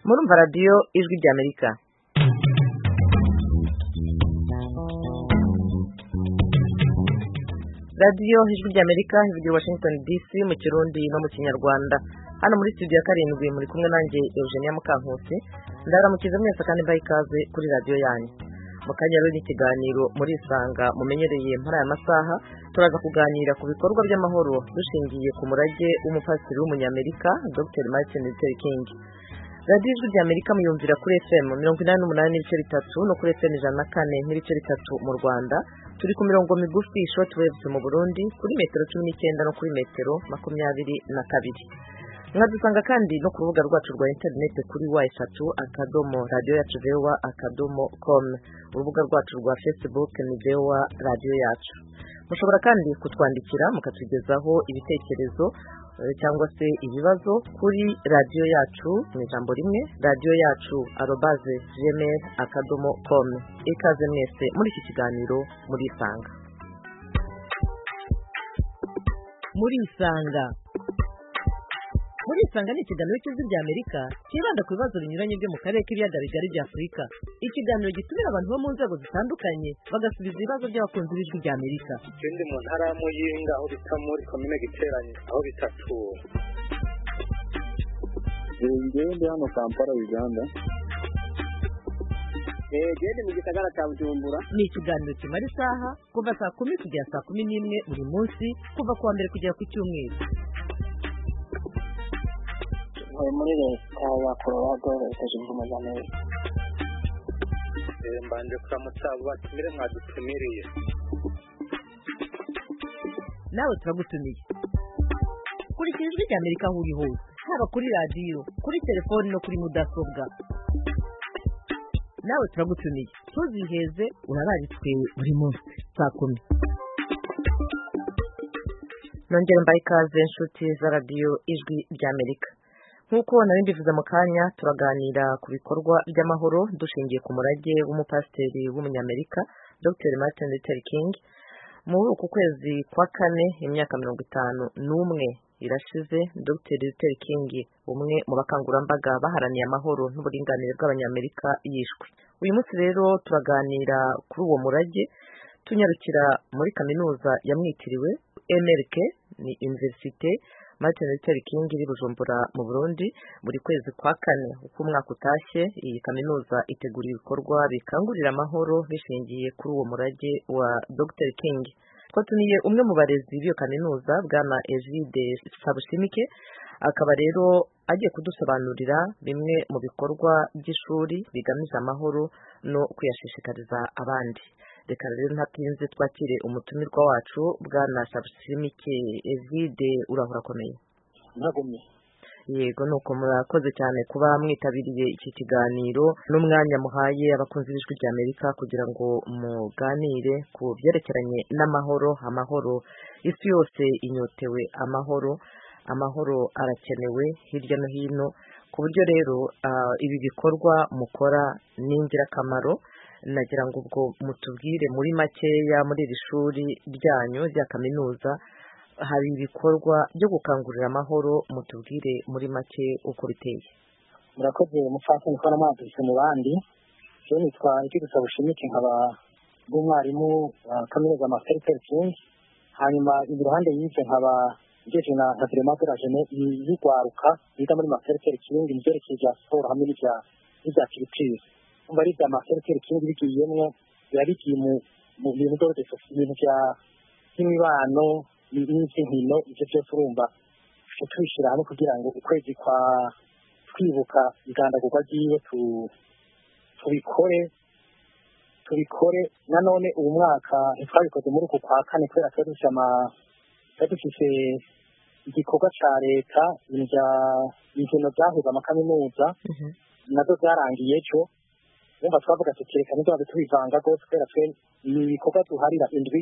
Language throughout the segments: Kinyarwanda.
Murumva radiyo ijwi ry'Amerika. Radiyo ijwi ry'Amerika ivugira Washington DC mu Kirundi no mu Kinyarwanda. Hano muri studio ya 7 muri kumwe nanjye Eugenia Mukankusi. Ndaramukiza mwese kandi mbaye ikaze kuri radiyo yanyu. Mu kanya rero ikiganiro muri Isanga mumenyereye mpara ya masaha turaza kuganira ku bikorwa by'amahoro dushingiye ku murage w'umupasiteri w'umunyamerika Dr. Martin Luther King. Radio Ijwi ry'Amerika muyumvira kuri FM 88.3 no kuri FM 104.3 mu Rwanda. Turi ku mirongo migufi short waves mu Burundi kuri metero 19 no kuri metero 22. Mwadusanga kandi no ku rubuga rwacu rwa internet kuri w3.radio.com. Urubuga rwacu rwa Facebook ni VOA Radio Yacu. Mushobora kandi kutwandikira mukatugezaho ibitekerezo cyangwa se ibibazo kuri radio yacu mu ijambo rimwe radioyacu@gmail.com. Ikaze mwese muri iki kiganiro muri Isanga. Muri Isanga ni ikiganiro cy'Ijwi ry'Amerika kibanda ku bibazo binyuranye byo mu karere k'ibiyaga bigari bya Afurika. Ikiganiro gitumira abantu bo mu nzego zitandukanye bagasubiza ibibazo by'abakunzi b'Ijwi ry'Amerika. Ikindi mu ntara ya Muyinga aho bita muri komine Giteranye aho bitatu. Ngende hano Kampala Uganda. Gende mu gisagara cya Bujumbura. Ni ikiganiro kimara isaha kuva saa 10 kugera saa 11 buri munsi kuva kuwa mbere kugera ku cyumweru. Muri leta ya Colorado leta zunze ubumwe za Amerika. Mbanje kuramutsa batumire mwadutumiriye. Nawe turagutumiye. Kurikira Ijwi ry'Amerika aho uri hose, haba kuri radio, kuri telefone no kuri mudasobwa. Nawe turagutumiye. Tuziheze urararitswe buri munsi saa 10. Nongere mbaye ikaze inshuti za radio Ijwi ry'Amerika. Nkuko nari mbivuze mu kanya turaganira ku bikorwa by'amahoro dushingiye ku murage w'umupasiteri w'umunyamerika Dr. Martin Luther King. Muri uku kwezi kwa kane imyaka 51 irashize Dr. Luther King umwe mu bakangurambaga baharaniye amahoro n'uburinganire bw'abanyamerika yishwe. Uyu munsi rero turaganira kuri uwo murage tunyarukira muri kaminuza yamwitiriwe MLK ni Université Martin Luther King iri Bujumbura mu Burundi. Buri kwezi kwa kane uko umwaka utashye iyi kaminuza itegura ibikorwa bikangurira amahoro bishingiye kuri uwo murage wa Dr. King. Twatumiye umwe mu barezi b'iyo kaminuza bwana Egide Sabushimike, akaba rero agiye kudusobanurira bimwe mu bikorwa by'ishuri bigamije amahoro no kuyashishikariza abandi. Reka rero ntatinze twakire umutumirwa wacu bwana Sabushimike. Egide urahora komeye. Ntagumye. Yego nuko murakoze cyane kuba mwitabiriye iki kiganiro n'umwanya muhaye abakunzi b'Ijwi ry'Amerika kugira ngo muganire ku byerekeranye n'amahoro. Amahoro isi yose inyotewe amahoro arakenewe hirya no hino, ku buryo rero ibi bikorwa mukora ni ingirakamaro. Nagira ngo ubwo mutubwire muri makeya muri iri shuri ryanyu rya kaminuza hari ibikorwa byo gukangurira amahoro, mutubwire muri make uko biteye. Murakoze mufashe gukora amaduse mu bandi. Je nitwa Egide Sabushimike nkaba umwarimu kaminuza Martin Luther King. Hanyuma iruhande y'icyo nkaba ngeje na Enseignement de la Jeunesse y'igwaruka yiga muri Martin Luther King n'ibyerekeye bya sport hamwe n'ibya culture. Umva ari bya Martin Luther King bigiyemwe birabigiye mu bintu byose ibintu bya imibano n'inkino icyo cyose urumva tubishyira hamwe kugira ngo ukwezi kwa twibuka igandagurwa ry'iwe tubikore. Nanone ubu mwaka ntitwabikoze muri uku kwa kane kubera ko dufise igikorwa cya leta inkino zahuza amakaminuza nazo zarangiye ejo. Umva twavuga tukereka nibyo tubivanga rwose kubera twe ni ibikorwa duharira indwi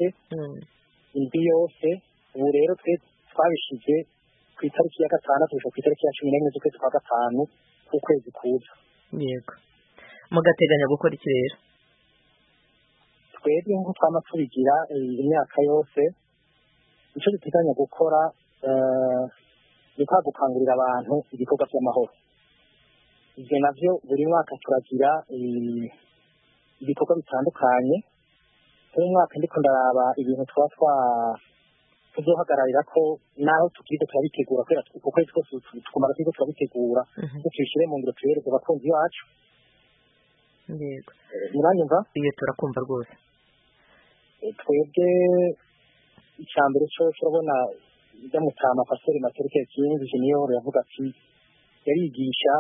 yose. Ubu rero twe twabishize ku itariki ya 6 ku itariki ya 11 z'ukwezi kwa 5 ku kwezi kuza. Yego. Mugateganya gukora iki rero? Twebwe ngo twama tubigira imyaka yose. Icyo duteganya gukora ni gukangurira abantu ibikorwa by'amahoro. ibyo navyo buri mwaka turagira ibikorwa bitandukanye. uyu mwaka ndiko ndaraba ibintu tuzohagararira ko naho tukiriko turabitegura kubera ukwezi kose tukumara turiko turabitegura tubishyire mu ngiro tubereze abakunzi bacu. yego muranyumva? iyo turakumva rwose. twebwe icya mbere cyo turabona Mutama Pasiteri Martin Kingi Junior yavuga ati yarigisha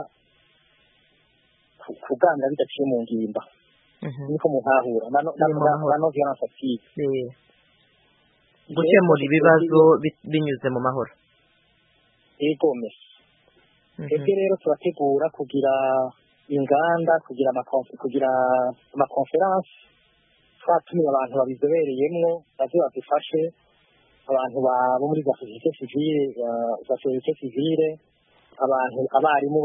kuganira bidaciye mu ngimba niko muhahura no violence active gukemura ibibazo binyuze mu mahoro. yego mesi twebwe rero turategura kugira inganda kugira amakonferanse twatumiye abantu babizobereyemwo baze badufashe abantu bo muri za sosiyete sivile abantu abarimu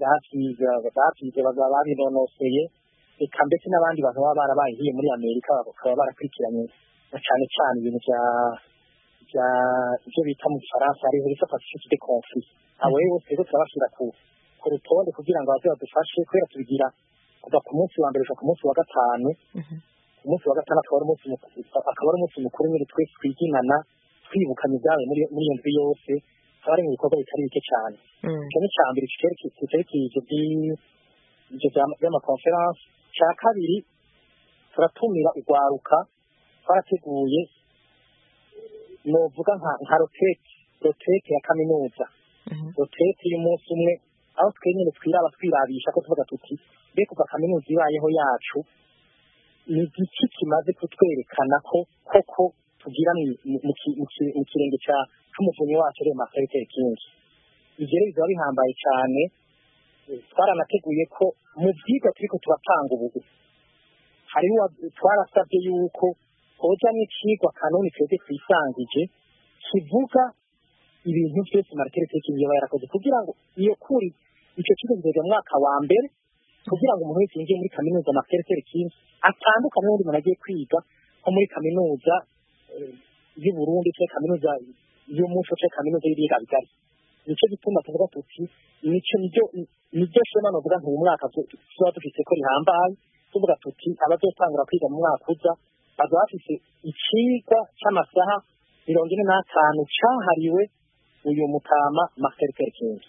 bavyize babinonoseye eka ndetse n'abandi bantu baba barabahiye muri Amerika bakaba barakurikiranye na cane cane ibintu vya ivyo bita mu Faransa ari muri pacifique de conflit. abo rero twebwe turabashira ku rutonde kugira ngo baze badufashe kubera tubigira kuva ku munsi wa mbere ku munsi wa gatanu. ku munsi wa gatanu akaba ari umunsi mukuru nyine twese twiginana twibukanye ibyawe muri iyo ndwi yose haba hari mu bikorwa bitari bike cyane. icyo ni icya mbere cyerekeye ibyo by'amakonferanse. icya kabiri turatumira urwaruka twarateguye novuga nka rotete ya kaminuza rotete y'umunsi umwe aho twenyine twirabisha ko tuvuga tuti mbe kuva kaminuza ibayeho yacu ni igiki kimaze kutwerekana ko koko tugira mu kirenge cy'umuvunyi wacu rero Martin Kingi. ibyo rero biba bihambaye cyane. twaranateguye ko mu byigwa turiko turatanga ubu hariho twarasabye yuko hoja n'icigwa kanoni twebwe twisangije kivuga ibintu byose Martin Kingi yaba yarakoze kugira ngo iyo kuri icyo kigo kigeze mu mwaka wa mbere kugira ngo umuntu wese yinjiye muri kaminuza Martin Kingi atandukanye n'undi muntu agiye kwiga nko muri kaminuza y'u Burundi cyangwa kaminuza y'umuco cyangwa kaminuza y'ibiyaga bigari. nicyo gituma tuvuga tuti nibyo shema novuga nti uyu mwaka tuba dufite ko rihambaye tuvuga tuti abazotangura kwiga mu mwaka uza bazaba bafite icigwa c'amasaha 45 cahariwe uyu Mutama Martin Kingi.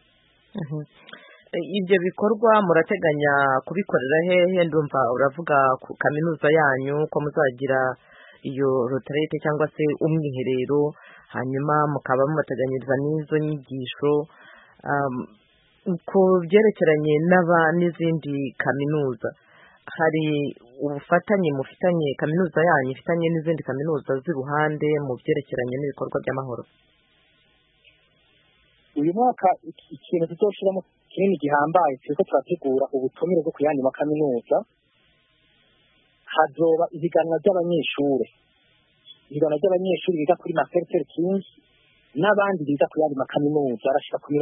ibyo bikorwa murateganya kubikorera hehe? ndumva uravuga ku kaminuza yanyu ko muzagira iyo retraite cyangwa se umwiherero hanyuma mukaba muteganyiriza n'izo nyigisho ku byerekeranye n'izindi kaminuza. hari ubufatanye mufitanye kaminuza yanyu ifitanye n'izindi kaminuza z'iruhande mu byerekeranye n'ibikorwa by'amahoro? uyu mwaka ikintu tuzoshiramo kinini gihambaye turiko turategura ubutumire bwo kuyandi makaminuza. hazoba ihiganwa ry'abanyeshure biga kuri Martin Kingi n'abandi biga ku yandi makaminuza arashika ku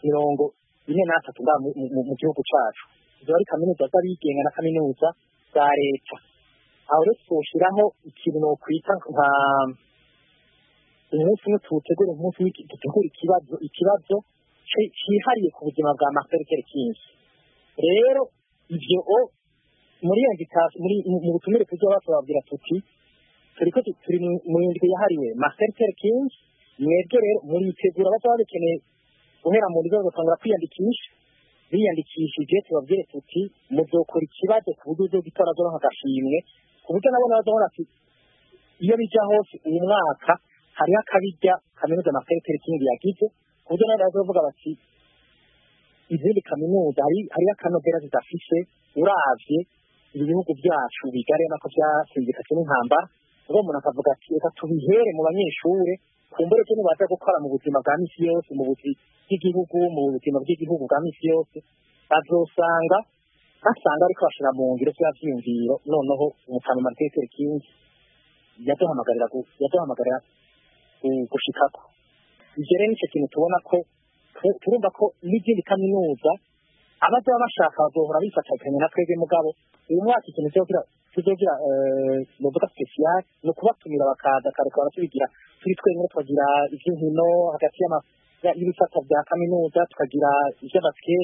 43 mu gihugu cacu. izo ari kaminuza z'abigenga na kaminuza za leta. aho rero twoshiraho ikintu nokwita nka umunsi umwe tuwutegura ikibazo cyihariye ku buzima bwa Martin Kingi. rero ivyo muri invitation mu butumire tuzoba tubabwira tuti turi mu ndwi yahariwe Martin Kingi. mwebwe rero muritegura bazaba bakeneye guhera mu ndwi batangura kwiyandikisha. biyandikishije tubabwire tuti muzokora ikibazo ku buryo bw'itora zo nk'agashimwe ku buryo nabo bazabona ati iyo bija hose uyu mwaka hariho akabijya kaminuza Martin Kingi yagize ku buryo nabo bazovuga bati izindi kaminuza hariho akanobera zidafise uravye ibihugu byacu bigare nako byasindikanye n'intambara. ubwo umuntu akavuga ati reka tubihere mu banyeshure kumbure cyo nibaza gukora mu buzima bwa misi yose mu buzima bw'igihugu bwa misi yose bazosanga ariko bashira mu ngiro cy'avyiyumviro. noneho Mutama Martin Kingi yaduhamagarira gushikako. ivyo rero nicyo kintu tubona ko turumva ko n'izindi kaminuza abazaba bashaka bazohora bifatanya na twebwe mugabo uyu mwaka ikintu tuzogira novuga special no kubatumira bakaza kareka baratubigira turi twenyine twagira ivy'inkino hagati y'ibifata bya kaminuza tukagira ivy'abasketch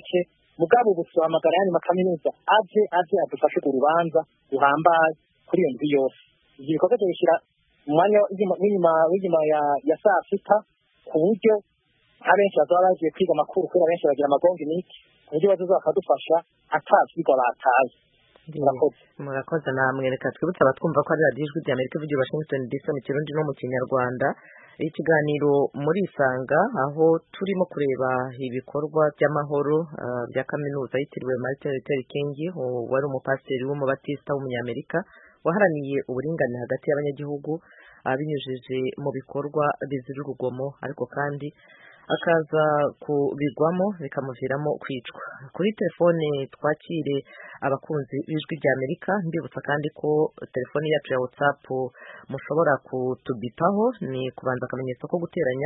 mugabo ubu tuhamagara yani makaminuza aje adufashe ku rubanza ruhambaye kuri iyo ndwi yose ibyo bikorwa tubishyira mu mwanya w'inyuma ya saa sita ku buryo abenshi bazaba bagiye kwiga amakuru kubera benshi bagira amagongo imiti ku buryo bazoza bakadufasha atavyigwa bataye. Murakoze namwe reka twibutse abatwumva ko ari radiyo ijwi ry'Amerika ivugira i Washington DC mu Kirundi no mu Kinyarwanda. Ikiganiro muri Isanga aho turimo kureba ibikorwa by'amahoro bya kaminuza yitiriwe Martin Luther King wari umupasiteri w'umubatista w'umunyamerika waharaniye uburinganire hagati y'abanyagihugu abinyujije mu bikorwa bizira urugomo ariko kandi akaza kubigwamo bikamuviramo kwicwa. Kuri telefone twakire abakunzi b'ijwi ry'Amerika, mbibutsa kandi ko telefone yacu ya WhatsApp mushobora kutubitaho ni kubanza akamenyetso ko guteranya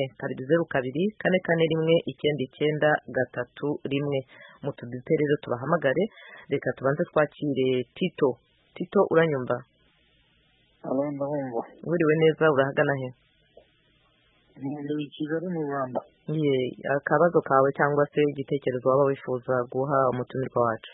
1-2-4-4-4-9-9-3 mutudite rero tubahamagare. Reka tubanze twakire Tito uranyumva? Alo ndabumva. Wiriwe neza urahagana he? Muri Kigali mu Rwanda. Akabazo kawe cyangwa se igitekerezo waba wifuza guha umutumirwa wacu?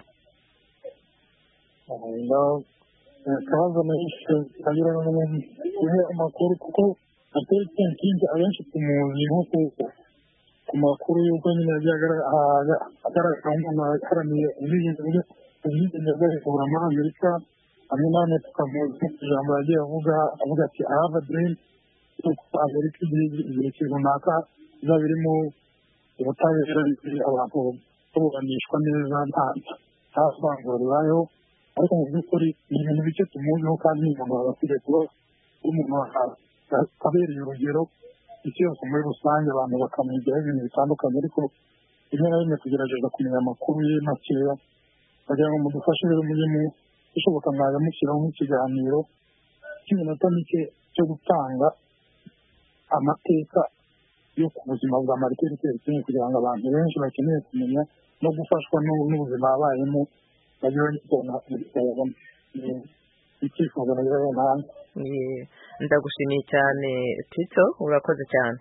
Akabazo nahise kagira n'umuntu amakuru kuko ateretse nkingi abenshi tumuzi nko ku makuru y'uko nyine agaragara umuntu aharaniye ubwigenge bw'abikura muri Amerika hamwe n'ane tukamuzi ijambo yagiye avuga ati I have a dream yuko Amerika igihe runaka izaba irimo ubutabera abantu baburanishwa neza nta vangura ribayeho ariko mu by'ukuri ni ibintu bike tumuziho kandi umuntu agakwiye kuba umuntu abereye urugero isi yose muri rusange abantu bakamwigiraho ibintu bitandukanye ariko rimwe na rimwe tugerageza kumenya amakuru ye makeya kugira ngo mudufashe rero mujye bishoboka mwaza mushyiraho nk'ikiganiro cy'iminota mike cyo gutanga amateka yo ku buzima bwa Martin Luther King kugira ngo abantu benshi bakeneye kumenya no gufashwa n'ubuzima babayemo bagire n'ikona icyifuzo nageraho nanjye. Ndagushimiye cyane Tito, urakoze cyane.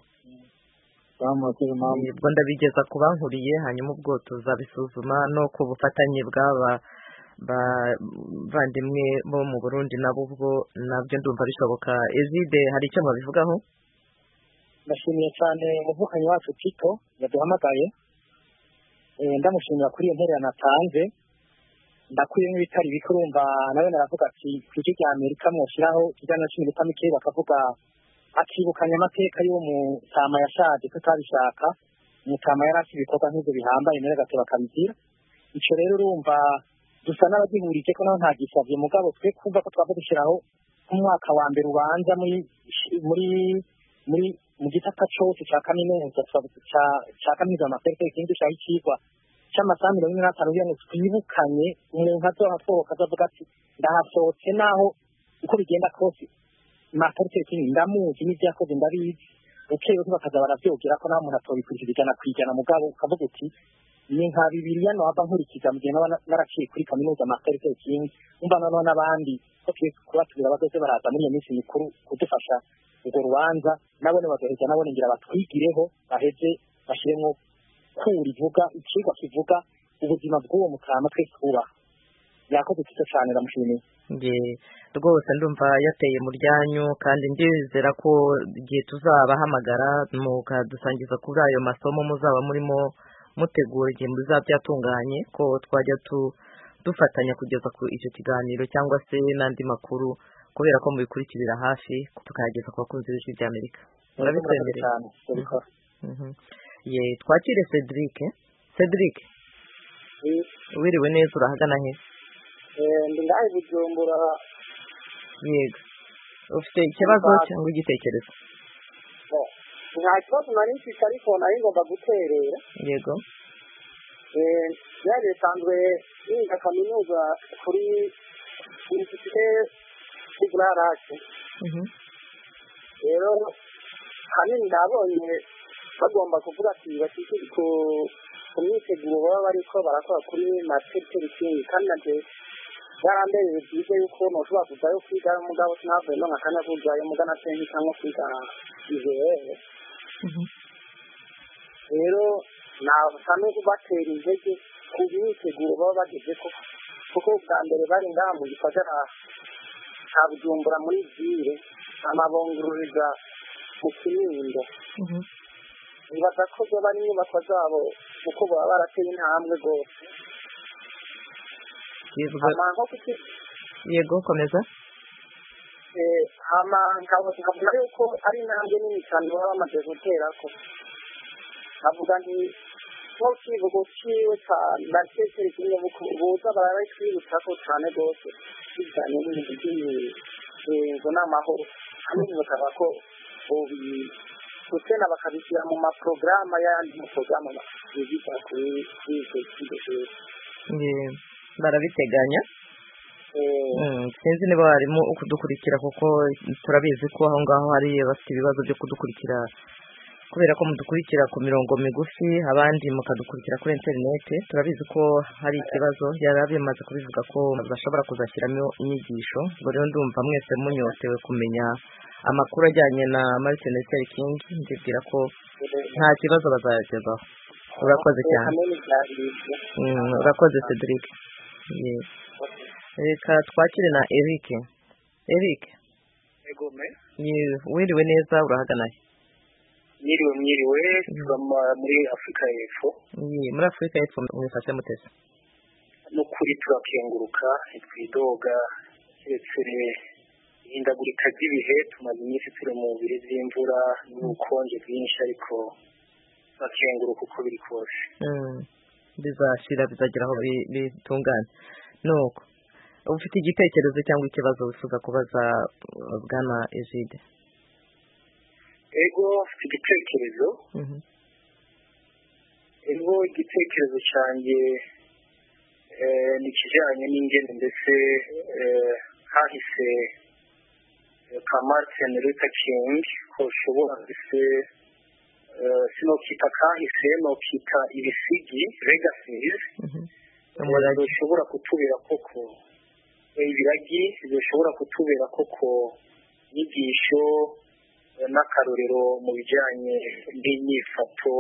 Ubwo ndabigeza ku bankuriye hanyuma ubwo tuzabisuzuma no ku bufatanye bw'aba bandimwe bo mu Burundi nabo ubwo nabyo ndumva bishoboka. Ezide hari icyo babivugaho? Ndashimiye cyane umuvukanyi wacu Tito yaduhamagaye, ndamushimira kuri iyo ntererano atanze. Ndakwiye nk'ibitari bikurumva nawe naravuga ati kuri rya Amerika mwoshyiraho kijyana n'iminota mike bakavuga akibukanya amateka y'uwo mutama yashaje tutabishaka umutama yari afite ibikorwa nk'ibyo bihambaye mbere gato bakabigira. Icyo rero urumva dusa n'abagihurije ko naho ntagisabye mugabo twe kumva ko twava dushyiraho nk'umwaka wa mbere ubanza muri mu gisata cyose cya kaminuza cya kaminuza Martin Luther King cyaho ikigwa cy'amasaha 45 kugira ngo twibukanye umuntu azohasohoka azavuga ati ndahasohotse naho uko bigenda kose Martin Luther King ndamuzi n'ibyo yakoze ndabizi ukeye bakaza baravyogira ko nta muntu atobikurikirana kwijana mugabo ukavuga uti ni nka Bibiliya no ava nkurikiza mu gihe naraciye kuri kaminuza Martin Luther King umva noneho n'abandi ko kubatubira bazoze baraza muri iyo minsi mikuru kudufasha urwo rubanza nabone bazoheza nabone ngira batwigireho baheze bashiremo kuri vuga ikigwa kivuga ubuzima bw'uwo mutama twese kubaha. Yakoze cyo cyane ndamushimiye. Rwose ndumva yateye mu ryanyu kandi ndizera ko igihe tuzabahamagara mukadusangiza kuri ayo masomo muzaba murimo mutegura igihe muzabyatunganye ko twajya dufatanya kugeza ku icyo kiganiro cyangwa se n'andi makuru kubera ko mubikurikirira hafi tukageza ku bakunzi b'ijwi ry'Amerika. Murabitwemerera cyane. Twakire Cedric. Wiriwe neza urahagana he? Ndi ngahe Bujumbura. Yego. Ufite ikibazo cyangwa igitekerezo? Nta kibazo nari mfite ariko nari ngomba guterera. Yego. Yari sanzwe niga kaminuza kuri Université Sigurarache. Rero hanini ndabonye bagomba kuvuga ati bakikiri ku myiteguro baba bariko barakora kuri Martin Luther King kandi nje yarambere byize yuko noshobora kuzayo kwiga mugabo sinavuye no nkakanya kuzayo mugana sengi cyangwa kwiga izewe. Rero na sanu kubatera intege ku myiteguro baba bageze kuko bwa mbere bari ngaha mu gisagara cya Bujumbura muri ville amabongururiza mu Kinindo nibaza ko zoba ari inyubako zabo kuko baba barateye intambwe rwose yego komeza nkabona yuko ari intambwe nini cyane baba bamaze gutera ko avuga nti nko kivugo ciwe ndatekere kimwe buza barabitwibutsa ko cyane rwose bijyanye n'ibintu by'imihigo n'amahoro hamwe bakaba ko gutena bakabishyira mu maporogaramu y'ayandi maporogaramu bigisha kuri icyo kigo barabiteganya sinzi niba barimo kudukurikira kuko turabizi ko aho ngaho hari bafite ibibazo byo kudukurikira kubera ko mudukurikira ku mirongo migufi abandi mukadukurikira kuri interineti turabizi ko hari ikibazo yari bimaze kubivuga ko bashobora kuzashyiramo inyigisho ubwo rero ndumva mwese munyotewe kumenya amakuru ajyanye na Martin Luther King ndibwira ko nta kibazo bazayagezaho urakoze cyane urakoze Cedric reka twakire na Eric wiriwe neza urahagana Mwiriwe muri Afurika y'Epfo muri Afurika y'Epfo mwifashe mutese n'ukuri turakenguruka twidoga keretse ihindagurika ry'ibihe tumaze iminsi turi mu bihe by'imvura n'ubukonje bwinshi ariko turakenguruka uko biri kose bizashira bizagera aho bitungane nuko ufite igitekerezo cyangwa ikibazo wifuza kubaza bwana Egide ego ufite igitekerezo igitekerezo cyanjye ni ikijyanye n'ingene ndetse hahise ka Martin Luther King ko ushobora ndetse sinokita kahise nokita ibisigi legacies bishobora kutubera koko ibiragi bishobora kutubera koko inyigisho n'akarorero mu bijyanye n'imyifato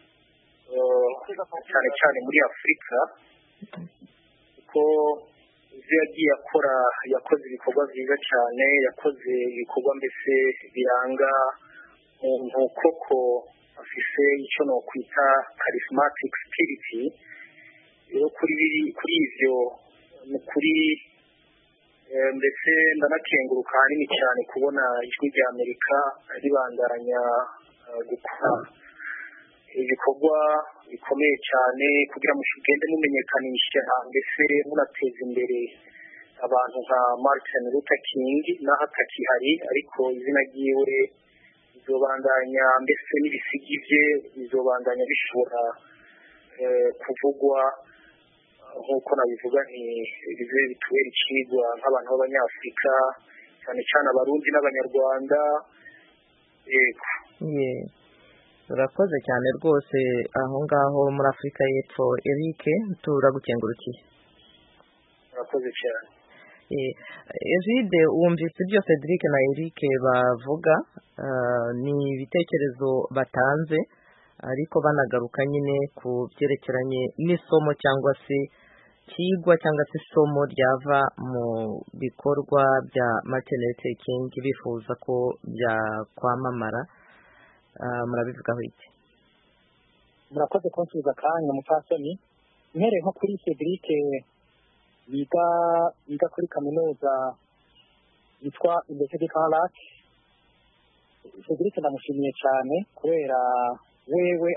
cyane cyane muri Afurika kuko ibyo yagiye akora yakoze ibikorwa byiza cyane yakoze ibikorwa mbese biranga umuntu koko afise icyo nokwita charismatic spirit rero kuri ivyo ni kuri ndetse ndanakenguruka hanini cyane kubona ijwi rya Amerika ribandanya gukora ibikorwa bikomeye cyane kugira ngo mugende mumenyekanisha mbese munateza imbere abantu nka Martin Luther King naho atakihari ariko izina ryiwe bizobandanya mbese n'ibisigi bye bizobandanya bishobora kuvugwa nk'uko nabivuga bize bitubera ikigwa nk'abantu b'abanyafurika cyane cyane abarundi n'abanyarwanda yego urakoze cyane rwose aho ngaho muri Afurika y'Epfo Eric turagukengurukiye urakoze cyane Egide wumvise ibyo Cedric na Eric bavuga ni ibitekerezo batanze ariko banagaruka nyine ku byerekeranye n'isomo cyangwa se kigwa cyangwa se isomo ryava mu bikorwa bya Martin Luther King bifuza ko byakwamamara murabivugaho iki murakoze kunsubiza akanya mupfasoni mpereye nko kuri Cedric yiga kuri kaminuza yitwa University Lac Cedric ndamushimiye cyane kubera wewe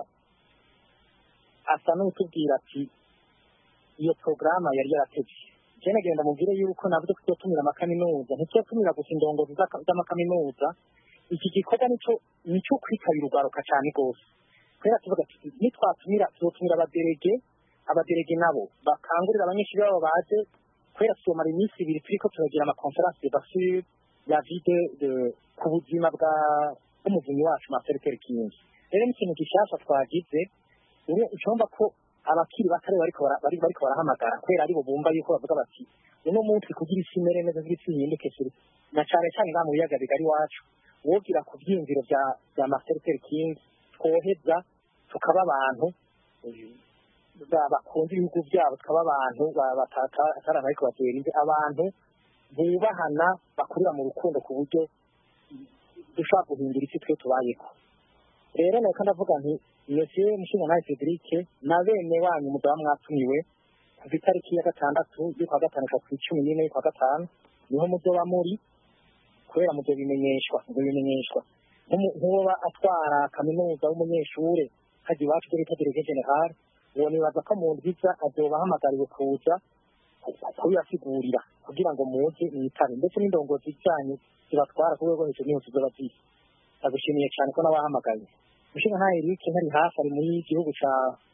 asa n'utubwira ati iyo porogaramu yari yarateze njye nagenda mubwire yuko nabyo tuzotumira amakaminuza ntituzotumira gusa indongozi z'amakaminuza iki gikorwa nicyo kwitabira urwaruka cyane rwose kubera tuvuga ati nitwatumira tuzotumira abaderege nabo bakangurira abanyeshuri babo baje kubera tuzomara iminsi ibiri turiko turagira amakonferanse basure ya vide ku buzima bw'umuvunyi wacu Martin Luther King rero ni ikintu gishasha twagize ucumva ko abakiri batari bariko barahamagara kubera aribo bumva yuko bavuga bati uno munsi kugira isi imere neza nk'isi yihinduke na cyane cyane mu biyaga bigari wacu wogira ku byiyumviro bya Martin Luther King twoheza tukaba abantu bakunda ibihugu byabo tukaba abantu batari ariko batera imbere abantu bubahana bakurira mu rukundo ku buryo dushaka guhindura isi twe tubayeho rero nako ndavuga nti Monsieur Mushingantahe Cedric na bene wanyu muzaba mwatumiwe ku itariki ya 6 y'ukwa gatanu ku 14 y'ukwa gatanu niho muzoba muri kubera muzobimenyeshwa nk'uba atwara kaminuza w'umunyeshure haji iwacu kuri Kadirege General uwo nibaza ko mu ndwiza azobahamagariwe kuza kuyasigurira kugira ngo muze mwitabe ndetse n'indongozi zanyu zibatwara ku rwego hejuru niho tuzoba ziri ndagushimiye cyane ko nabahamagaye Mushingantahe Eric ntari hafi ari muri gihugu ca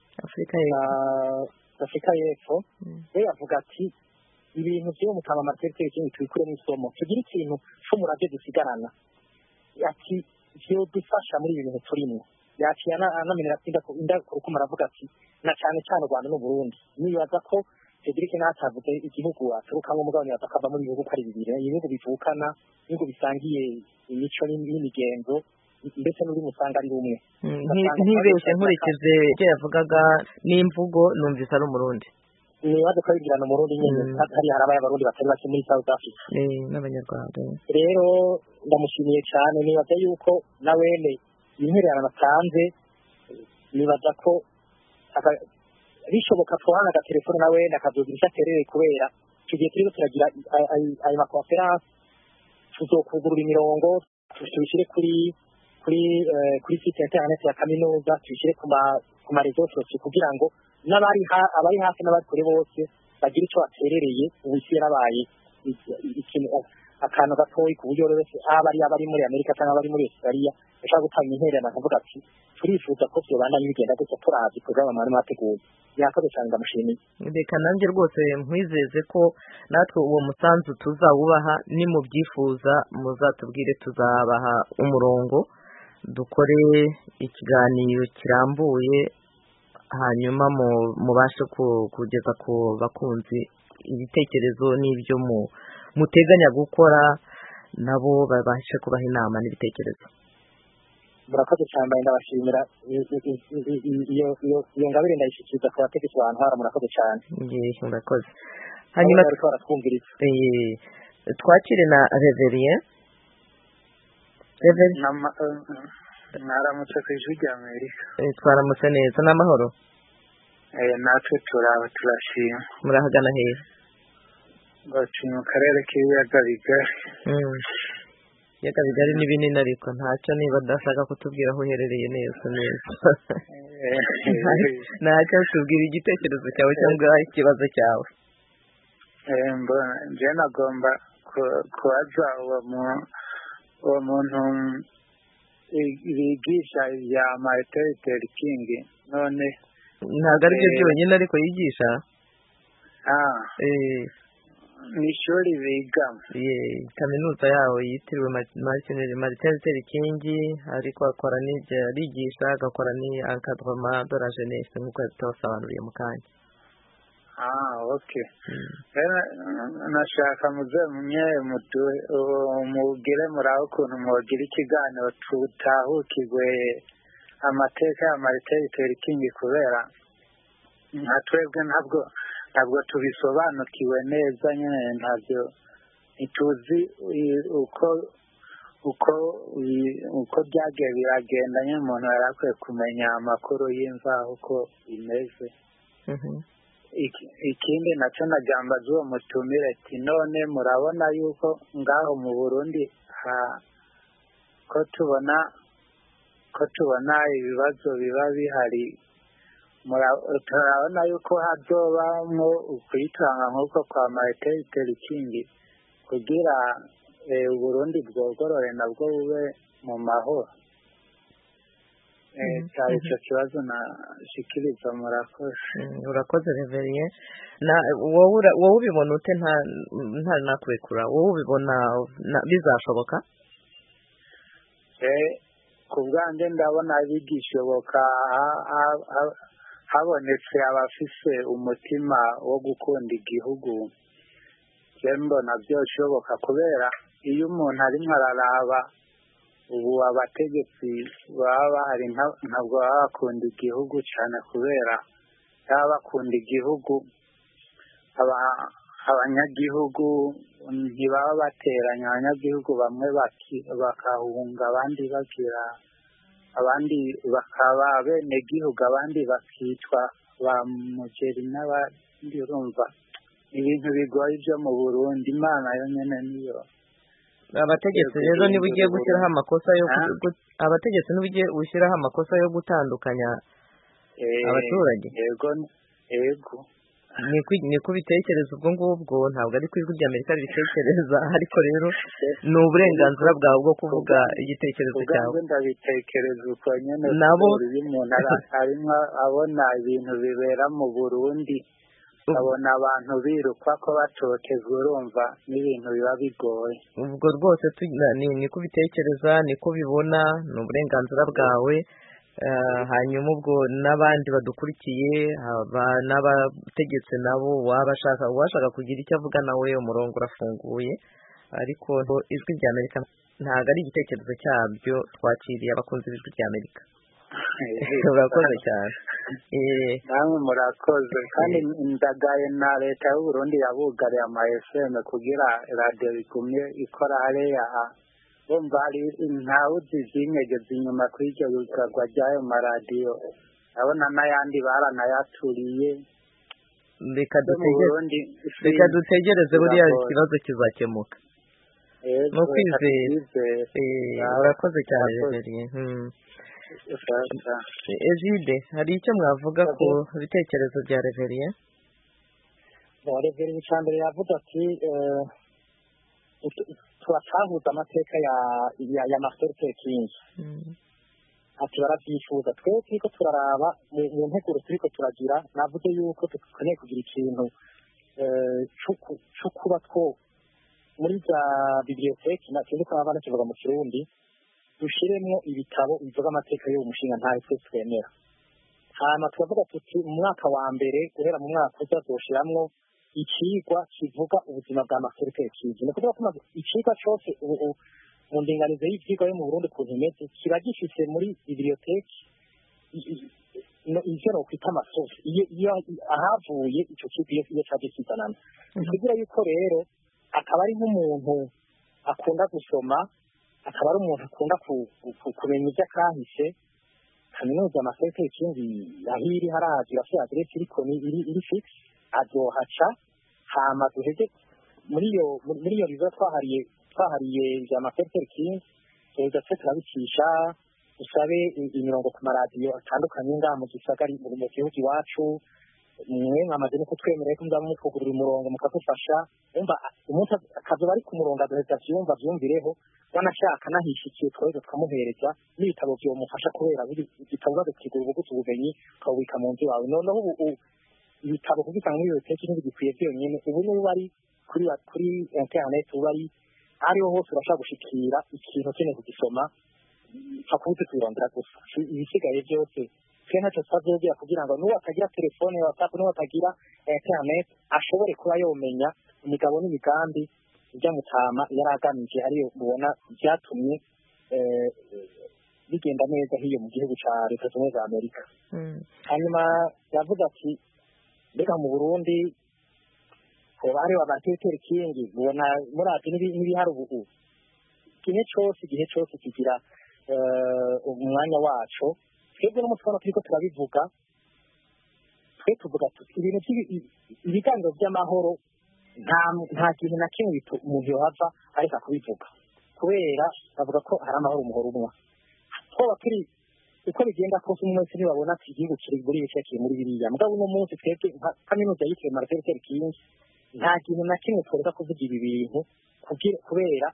Afrika y'Epfo we yavuga ati ibintu byo mutama Martin King twikure n'isomo tugira ikintu cyo murage dusigarana ati byo dufasha muri ibintu turimo yaciye anamenera inda kuko maravuga ati na cyane cyane Rwanda n'u Burundi nibaza ko Cedric natavuze igihugu aturuka mu mugabane atakava muri ibihugu ari bibiri ibihugu bivukana ibihugu bisangiye imico n'imigenzo ndetse n'uri musanga ari umwe ntibeshye nkurikije ibyo yavugaga n'imvugo numvise ari umurundi nibaza ko abigirana umurundi nyine hari harabaye abarundi batari bake muri South Africa n'abanyarwanda rero ndamushimiye cyane nibaza yuko nawene intererano natanze nibaza ko bishoboka twahana agatelefone nawene akazogira icyo aterere kubera tugiye turiko turagira ayo makonferanse tuzokugurura imirongo tubishyire kuri site internet ya kaminuza tubishyire ku marezo sosiyo kugira ngo abari hafi n'abari kure bose bagira icyo baterereye ubu isi yarabaye akantu gatoyi ku buryo rero abari muri Amerika cyangwa abari muri Australia bashaka gutanga intererano akavuga ati turifuza ko byobandanya bigenda gutya turazi porogaramu mwari mwateguye yakoze cyane ndamushimiye reka nanjye rwose nkwizeze ko natwe uwo musanzu tuzawubaha nimubyifuza muzatubwire tuzabaha umurongo dukore ikiganiro kirambuye hanyuma mubashe kugeza ku bakunzi ibitekerezo n'ibyo muteganya gukora nabo babashe kubaha inama n'ibitekerezo murakoze cyane ndabashimira iyo ngabire ndayishikiriza ku bategetsi abantu hara murakoze cyane murakoze hanyuma twakire na Reverien mwaramutse ku ijwi rya Amerika twaramutse neza n'amahoro natwe turashima murahagana hehe bacu mu karere k'ibiyaga bigari ibiyaga bigari ni binini ariko ntacyo niba udashaka kutubwira aho uherereye neza ntacyo tubwira igitekerezo cyawe cyangwa ikibazo cyawe njye nagomba kubaza uwo muntu bigisha ibya Martin Luther King none ntabwo ari byo byonyine ariko yigisha ni ishuri bigamo kaminuza yawe yitiriwe Martin Luther King ariko akora n'ibyo arigisha agakora ni encadrement de la jeunesse nk'uko yabisobanuriye mu kanya okay nashaka muze mugire muraho ukuntu mugira ikiganiro tutahukirwe amateka ya Martin Luther King kubera nka twebwe ntabwo tubisobanukiwe neza nyine ntabyo ntituzi uko byagiye biragenda nyine umuntu yari akwiye kumenya amakuru y'imvaho uko bimeze ikindi nacyo nagamba z'uwo mutumire ati none murabona yuko ngaho mu Burundi ko tubona ibibazo biba bihari turabona yuko hazobamwo ukwitanga nk'uko kwa Martin Luther King kugira Uburundi bwogorore nabwo bube mu mahoro cyari icyo kibazo nashikiriza urakoze Reverien wowe ubibona ute nta nakurekura wowe ubibona bizashoboka ku bwanjye ndabona bigishoboka habonetse abafise umutima wo gukunda igihugu mbona byoshoboka kubera iyo umuntu arimo araraba ubu abategetsi baba bahari ntabwo baba bakunda igihugu cyane kubera baba bakunda igihugu abanyagihugu ntibaba bateranya abanyagihugu bamwe bakahunga abandi bagira abandi bakaba bene gihugu abandi bakicwa ba mugeri n'abandi urumva ibintu bigoye byo mu Burundi Imana yo nyene niyo abategetsi rero niba ugiye gushyiraho amakosa yo abategetsi niba ushyiraho amakosa yo gutandukanya abaturage yego ni ko bitekereza ubwo ngubwo ntabwo ari ku ijwi ry'Amerika bitekereza ariko rero ni uburenganzira bwawe bwo kuvuga igitekerezo cyawe ndabitekereza uko nyene nabo umuntu arimo abona ibintu bibera mu Burundi abona abantu birukwa ko batotezwe urumva n'ibintu biba bigoye ubwo rwose ni ko bitekereza ni ko bibona ni uburenganzira bwawe hanyuma ubwo n'abandi badukurikiye n'abategetsi nabo washaka kugira icyo avuga nawe umurongo urafunguye ariko ijwi ry'Amerika ntabwo ari igitekerezo cyabyo twakiriye abakunzi b'ijwi ry'Amerika urakoze cyane namwe murakoze kandi ndagaye na leta y'u Burundi yabugariye ama FM kugira radio igumye ikora hariya bumva ari ntawuzi zinyegeza inyuma kuri iryo rugagwa ry'ayo maradiyo abona n'ayandi baranayaturiye reka dutegereze buriya ikibazo kizakemuka ni ukwizera urakoze cyane Egide hari icyo mwavuga ku bitekerezo bya Reverien Reverien icya mbere yavuga ati turatahuza amateka ya Martin Luther King ati barabyifuza twebwe turiko turaraba mu nteguro turiko turagira navuze yuko dukeneye kugira ikintu cyo kuba two muri za biblioteki sinzi ko abana kivuga mu Kirundi dushiremwo ibitabo bivuga amateka y'uwo mushinga ntayo twe twemera hanyuma tukavuga tuti mu mwaka wa mbere guhera mu mwaka uzazoshiramwo ikigwa kivuga ubuzima bwa Martin Luther King ni kuvuga ko ikigwa cyose mu ndinganizo y'ivyigwa yo mu Burundi ku ntimeze kiba gifise muri biblioteki ivyo nokwita amasosi iyo ahavuye ico kigo iyo caje kizanana kugira yuko rero akaba ari nk'umuntu akunda gusoma akaba ari umuntu akunda kumenya ibyo akahise kaminuza Martin Luther King ahiri haragira se adresse iriko iri fix azohaca hama duheze muri iyo bizo twahariye ya Martin Luther King tuza turabicisha usabe imirongo ku maradiyo atandukanye ngaha mu gisagara mu gihugu iwacu mwe mwamaze no kutwemerera ko muzaba mukugurira umurongo mukadufasha umva umuntu akazoba ari ku murongo agaheza vyumvireho wanashaka nahishikiye twese twamuhereza n'ibitabo vyomufasha kubera ibitabo badukigura ubugutu ubumenyi ukabubika mu nzu wawe noneho ubu ibitabo kubika muri biblioteki ntibigikwiye byonyine ubu niba bari kuri internet ubu bari ariho hose urashaka gushikira ikintu ukeneye kugisoma hakubuze kwirondera gusa ibisigaye byose twe ntacyo tuzobwira kugira ngo n'uwo atagira telefone ya WhatsApp n'uwo atagira internet ashobore kuba yomenya imigabo n'imigambi ibyamutama yari agamije ariyo mubona byatumye bigenda neza hiyo mu gihugu ca Leta Zunze za Amerika hanyuma yavuga ati mbega mu Burundi hoba hariho Martin Luther King ubona murati n'ibihari ubu igihe cyose kigira umwanya wacu twebwe n'umutwaro turiko turabivuga twe tuvuga tuti ibintu ibiganiro by'amahoro nta kintu na kimwe umuntu yohava areka kubivuga kubera bavuga ko hari amahoro umuhoro umwe twoba turi uko bigenda kose umwe wese ntibabona ati igihugu kiri muri bice kiri muri biriya mugabo uno munsi twebwe kaminuza yitiriwe Martin Luther King nta kintu na kimwe tworeka kuvuga ibi bintu kubera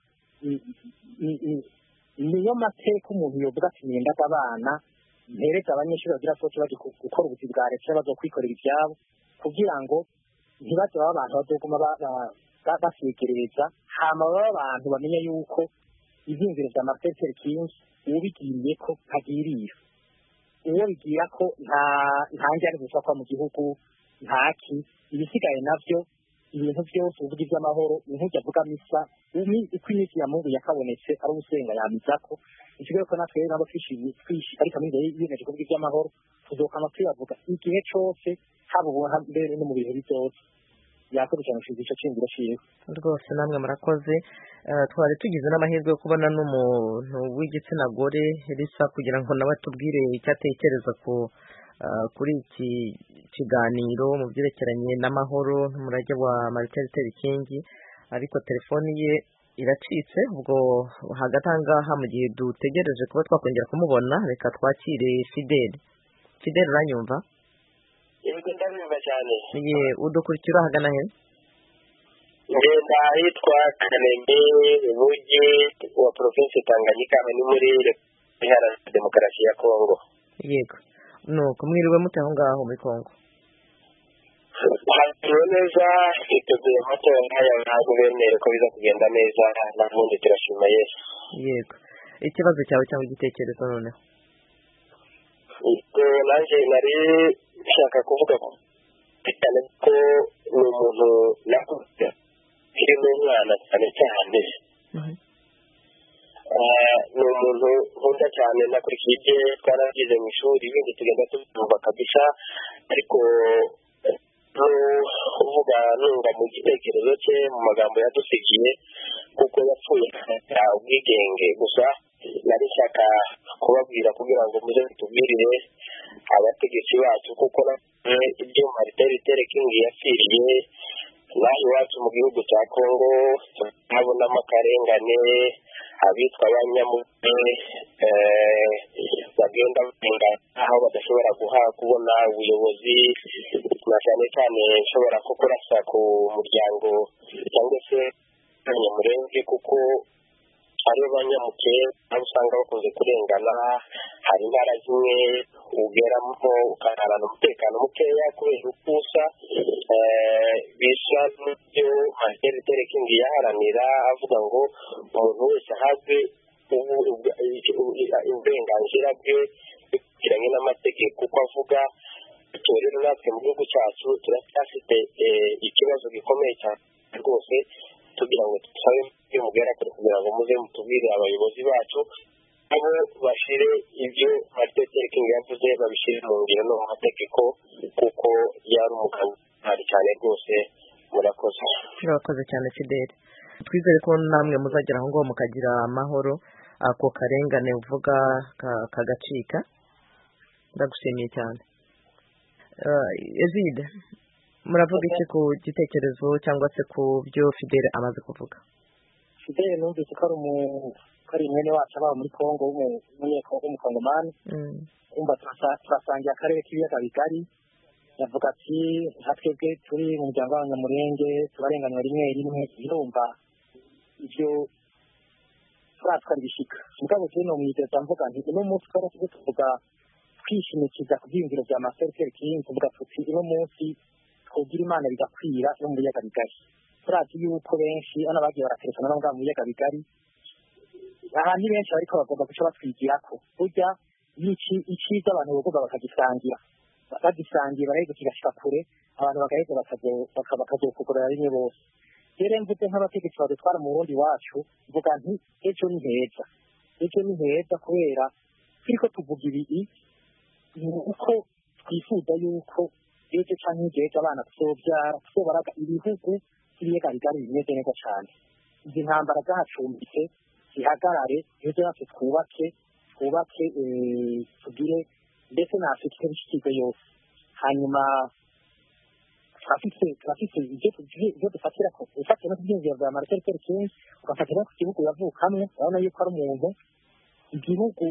niyo mateka umuntu yovuga ati nendaga abana mpereza abanyeshuri bagira soke baje gukora ubuzi bwa leta bazokwikorera ibyabo kugira ngo ntibaze baba abantu bazoguma basigereza hama baba abantu bamenya yuko ivyumviro vya Martin Luther King ubigiriye ko ntagirira uwo bigira ko nta njyana zishobora kuba mu gihugu ntaki ibisigaye navyo ibintu byose uvuga iby'amahoro inkuge avuga misa uko iminsi ya Mungu yakabonetse ari ugusenga yamizako ikigo ko natwe nabo twishi ariko muri yiyemeje kuvuga iby'amahoro tuzokama tuyavuga igihe cyose haba ubona mbere no mu bihe byose yakoresha icyo cyingiro cyiwe rwose namwe murakoze twari tugize n'amahirwe yo kubona n'umuntu w'igitsina gore risa kugira ngo nawe tubwire icyo atekereza kuri iki kiganiro mu byerekeranye n'amahoro n'umurage wa Martin Luther King ariko telefoni ye iracitse ubwo hagati ahangaha mu gihe dutegereje kuba twakongera kumubona reka twakire Fidel uranyumva yego ndabumva cyane udukurikira ahagana he ngenda hitwa Kanembe Bugi wa province Tanganyika ni muri Repubulika Demokarasi ya Kongo yego nuko mwiriwe mute aho ngaho muri Kongo hariho neza iteguye amatora ya guverineri ko biza kugenda neza n'ubundi turashima Yesu yego ikibazo cyawe cyangwa igitekerezo noneho nanjye nari nshaka kuvuga ko cyane ko ni umuntu nakuze kiri n'umwana cyane cyane ni umuntu nkunda cyane nakurikiye ibye twaragize mu ishuri ibindi tugenda tubyumva kabisa ariko kuvuga numva mu gitekerezo cye mu magambo yadusigiye kuko yapfuye ubwigenge gusa nari nshaka kubabwira kugira ngo muze tubwirire abategetsi bacu kuko ibyo Martin Luther King yapfiriye naho iwacu mu gihugu cya Kongo turabonamo akarengane abitwa abanyamutwe bagenda barenga aho badashobora kubona ubuyobozi na cyane cyane nshobora kurasa ku muryango cyangwa se abanyamurenge kuko ari abanyamuke aho usanga bakunze kurengana hari intara zimwe ugeramo ukararana umutekano mukeya kubera ukusa bisa n'ibyo Martin Luther King yaharanira avuga ngo umuntu wese ahabwe uburenganzira bwe bukiranye n'amategeko kuko avuga rero natwe mu gihugu cyacu turacyafite ikibazo gikomeye cyane rwose tugira ngo tusabe mugera kugira ngo muze mutubwire abayobozi bacu abo bashire ibyo Martin Luther King yavuze babishire mu ngiro no mu mategeko kuko yari umugabo cyane rwose murakoze cyane Fidel twizere ko namwe muzagera aho ngo mukagira amahoro ako karengane uvuga kagacika ndagushimiye cyane Ezide muravuga iki ku gitekerezo cyangwa se ku byo Fidel amaze kuvuga Fidel numvise ko ari mwene wacu aba muri Kongo w'umukongomani umva turasangiye akarere k'ibiyaga bigari yavuga ati nka twebwe turi mu muryango w'abanyamurenge tubarenganywa rimwe rimwe irumva ibyo turatwara ibishika mugabo turi no mwiteza mvuga nti uno munsi twari tuvuga twishimikiza ku byiyumviro bya Martin Luther King tuvuga tuti uno munsi twogira Imana bigakwira no mu biyaga bigari turazi yuko benshi hano bagiye baraterekana no mu biyaga bigari ahantu benshi bariko bagomba guca batwigirako burya iciza abantu bagomba bakagisangira baraheza kigashika kure abantu bagaheza bakazokukorera rimwe bose rero mvuze nk'abategetsi badutwara mu Burundi wacu mvuga nti ejo ni heza kubera turiko tuvuga ibi uko twifuza yuko ejo canke ejo abana tuzobaraga ibihugu by'ibiyaga bigari bimeze neza cane izi ntambara zahacumbitse zihagarare ejo natwe twubake tugire ndetse na Afurika ishyize yose hanyuma turafite ibyo dufatira ko ufatira no kubyinjira bya Martin Luther King ugafatira ku gihugu yavukamwe urabona yuko ari umuntu igihugu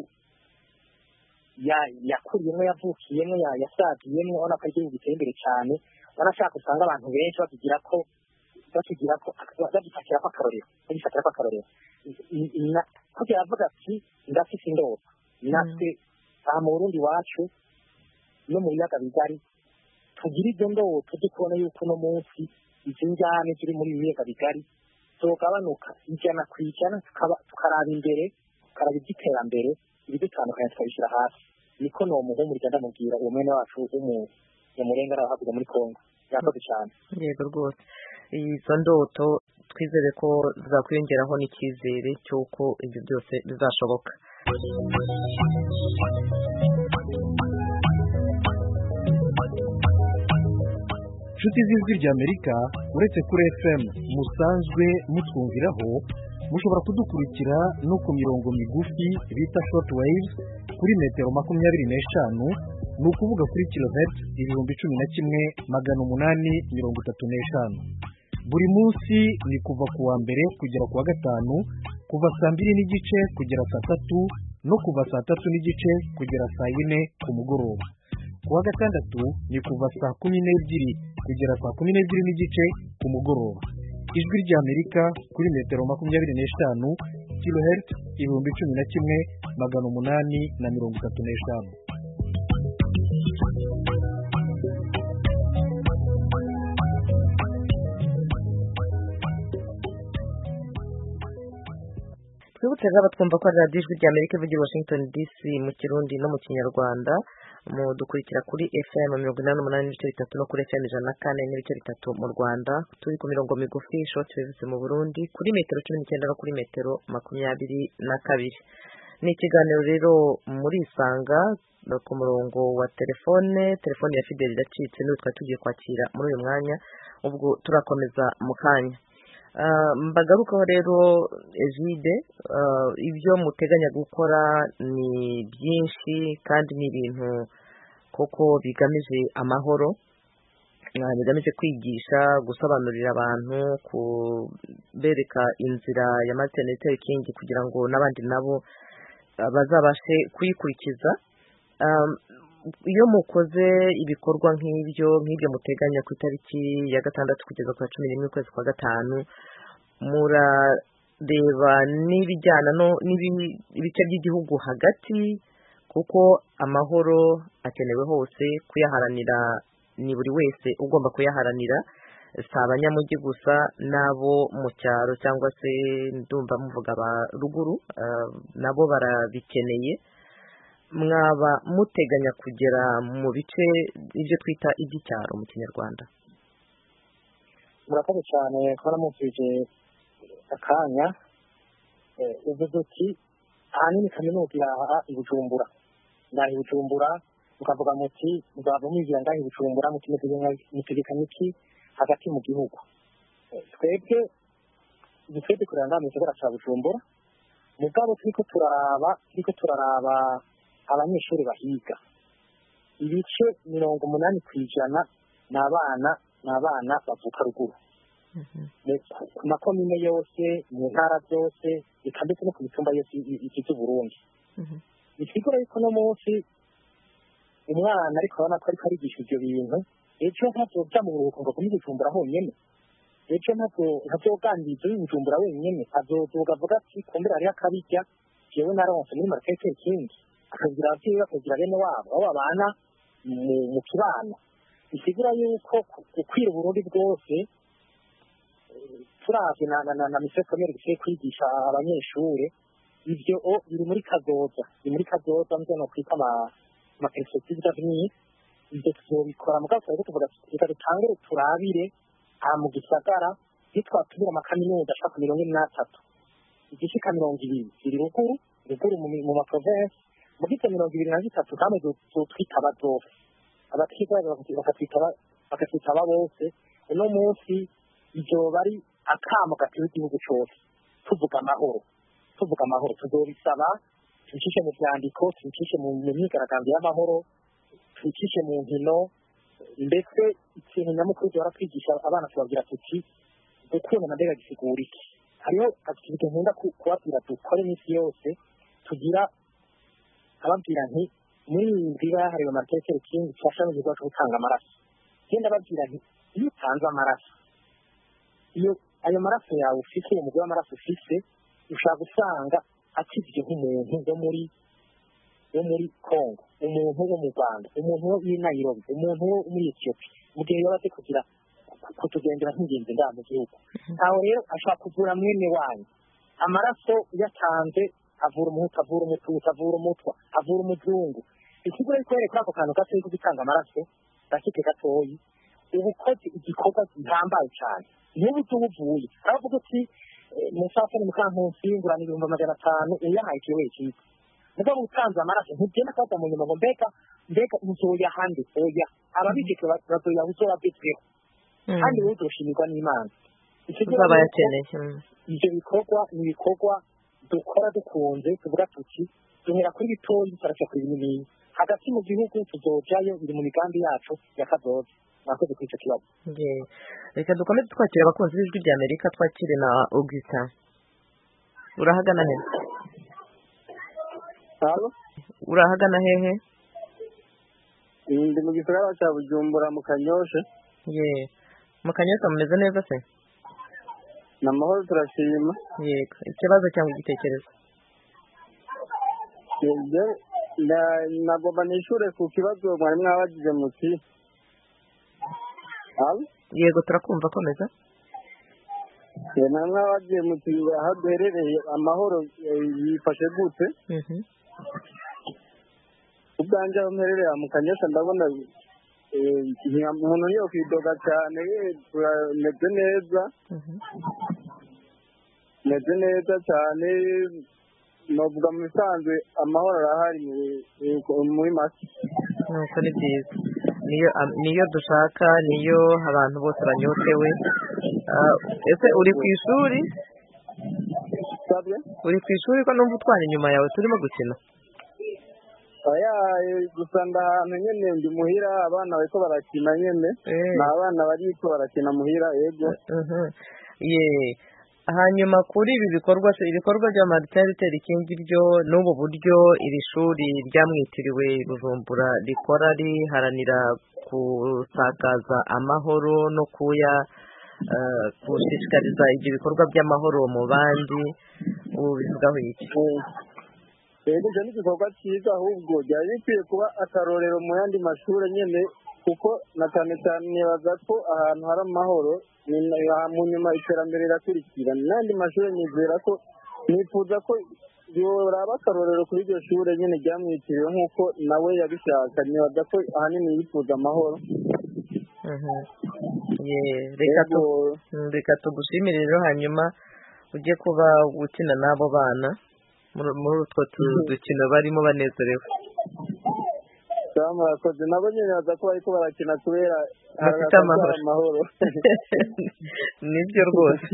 yakuriyemo yavukiyemo yasagiyemo urabona ko ari igihugu giteye imbere cyane urashaka usanga abantu benshi bakigira ko bagifatira ko akarorero kuko yavuga ati ndafite indoto natwe aha mu Burundi wacu no mu biyaga bigari tugira ibyo ndoto tujye kubona yuko uno munsi izi njyane ziri muri biyaga bigari zogabanuka 100% tukaraba imbere tukaraba iby'iterambere ibidutandukanye tukabishyira hasi niko no muhumurira ndamubwira uwo mwene wacu w'umurengera hakurya muri Kongo yakoze cyane. yego rwose izo ndoto twizere ko zakwiyongeraho n'icyizere cy'uko ibyo byose bizashoboka. inshuti z'ijwi ry'Amerika uretse kuri FM musanzwe mutwumviraho mushobora kudukurikira no ku mirongo migufi bita short waves kuri metero 25, ni ukuvuga kuri kilohertz 11,835. buri munsi ni kuva ku wa mbere kugera ku wa gatanu kuva saa 2:30 kugera saa 3 no kuva saa 3:30 kugera saa 4 ku mugoroba. ku wa gatandatu ni kuva saa 12 kugera saa 12:30 ku mugoroba. ijwi ry'Amerika kuri metero 25 kilohertz 11,835. twibutse rero twumva ko radiyo ijwi ry'Amerika ivugira i Washington DC mu kirundi no mu kinyarwanda, dukurikira kuri FM 88.3 no kuri FM 104.3 mu Rwanda, turi ku mirongo migufi short waves mu Burundi kuri metero 19 no kuri metero 22. Ni ikiganiro rero muri Isanga ku murongo wa telefone ya Fidel iracitse niwe twari tugiye kwakira muri uyu mwanya, ubwo turakomeza mu kanya. Mbagarukaho rero Egide, ibyo muteganya gukora ni byinshi kandi ni ibintu koko bigamije amahoro, bigamije kwigisha, gusobanurira abantu, kubereka inzira ya Martin Luther King kugira ngo n'abandi nabo bazabashe kuyikurikiza. Iyo mukoze ibikorwa nk'ibyo muteganya ku itariki ya 6 kugeza ku 11 ukwezi kwa 5, murareba n'ibijyana n'ibice by'igihugu hagati, kuko amahoro akenewe hose, kuyaharanira ni buri wese ugomba kuyaharanira, si abanyamujyi gusa n'abo mu cyaro cyangwa se ndumva muvuga ba ruguru nabo barabikeneye. Mwaba muteganya kugera mu bice ibyo twita iby'icyaro mu kinyarwanda? Murakoze cyane kubona mufije akanya. Uvuze uti ahanini kaminuza iraha i Bujumbura, ndahi Bujumbura, mukavuga muti muzaba mwigira ndahi Bujumbura mutegekanya iki hagati mu gihugu. Twebwe kuranga mu gisagara cya Bujumbura, mugabo turiko turaraba abanyeshuri bahiga ibice 80% n'abana bavuka ruguru, ku makomine yose, mu ntara zose, eka ndetse no ku mitumba yose igize Burundi. Bisigura yuko no munsi umwana ariko abona ko ariko arigisha ibyo bintu, ejo ntazoja mu buruhuko ngo kumwe Bujumbura honyene, ejo ntazoganiriza Bujumbura wenyene, azovuga avuga ati kumbera ari akabijya jewe naronse muri Martin Luther King, akagira ababyeyi bakagira bene wabo aho babana mu kibano. Bisigura yuko gukwira Burundi bwose turavye na mise komere giye kwigisha abanyeshure, ibyo biri muri kazoza, mvyo no kwita ama perspective d'avenir. Ibyo tuzobikora mugabo twari tuvuga reka dutangure turabire mu gisagara nitwatubira amakaminuza ashaka 83, igishika 20 ziri ruguru mu maprovince, mu gice 23 kamwe twita abazofe abakizaga bakatwitaba bose. Uno munsi ibyo bari akamo gateye igihugu cyose, tuvuga amahoro tuzobisaba, tubicishe mu byandiko, tubicishe mu myigaragambyo y'amahoro, tubicishe mu nkino, ndetse ikintu nyamukuru duhora twigisha abana tubabwira tuti gukunda mbega gisigura iki. Hariho activite nkunda kubabwira dukore iminsi yose, tugira ababwira nti muri nzira hariho Martin Luther King cyasha mu gikorwa cyo gutanga amaraso. Genda babwira nti iyo utanze amaraso, iyo ayo maraso yawe ufite, umugore w'amaraso ufite, ushaka gusanga akizwe nk'umuntu wo muri Congo, umuntu wo mu Rwanda, umuntu wo i Nairobi, umuntu wo muri Ethiopia, mu gihe yaba kugira kutugendera nk'ingenzi ngaha mu gihugu. Aho rero ashaka kuvura mwene wanyu. Amaraso yatanze avura umuhutu, avura umututsi, avura umutwa, avura umuzungu. Ikigo rero kwereka ako kantu gato ko gutanga amaraso gakite gatoyi, ubukoze igikorwa gihambaye cyane n'ubu tubuvuye aravuga ati musafiri mukankusi ngurana 500 uyahaye kiwe cyiza mugo utanze amaraso ntugenda kwata mu nyuma ngo mbega muzoya handi oya ababigike bazoya utora bitwe kandi uzoshimirwa n'Imana ikizaba yakeneye ibyo bikorwa dukora dukunze tuvuga tuti duhera kuri bitoyi turashaka kuri binini hagati mu gihugu tuzojayo biri mu migambi yacu yakazoza nakoze kwica kibazo reka dukomeze twakira abakunzi b'ijwi rya Amerika twakire na Augustin urahagana hehe urahagana hehe ndi mu gisagara cya Bujumbura mu Kanyosha mu Kanyosha mumeze neza se namahoro turashima yego ikibazo cyangwa igitekerezo nagomba nishure ku kibazo mwari mwabagize muti yego turakumva komeza mwari mwabagize muti aho duherereye amahoro yifashe gute ubwanje aho mperereye mu Kanyosha ndabona umuntu niyo kwidoga cyane meze neza cyane novuga mu bisanzwe amahoro arahari muri make nuko ni byiza niyo dushaka niyo abantu bose banyotewe ese uri ku ishuri ko numva utwara inyuma yawe turimo gukina gusa ndahantu nyene ndi muhira abana bariko barakina nyene n'abana bariko barakina muhira yego hanyuma kuri ibi ibikorwa bya Martin Luther King ryo n'ubu buryo iri shuri ryamwitiriwe Bujumbura rikora riharanira gusakaza amahoro no gushishikariza ibyo bikorwa by'amahoro mu bandi ubu bivugaho iki rero ni igikorwa cyiza ahubwo byari bikwiye kuba akarorero mu yandi mashuri nyine kuko na cyane cyane nibaza ko ahantu hari amahoro mu nyuma iterambere rirakurikira n'andi mashuri nizera ko nifuza ko yoraba akarorero kuri iryo shuri nyine ryamwitiriwe nk'uko nawe yabishaka nibaza ko ahanini yifuza amahoro reka tugushimire rero hanyuma ujye kuba gukina n'abo bana muri utwo dukino barimo banezerewe murakoze nabo nyine baza ko bariko barakina kubera bafite amahoro nibyo rwose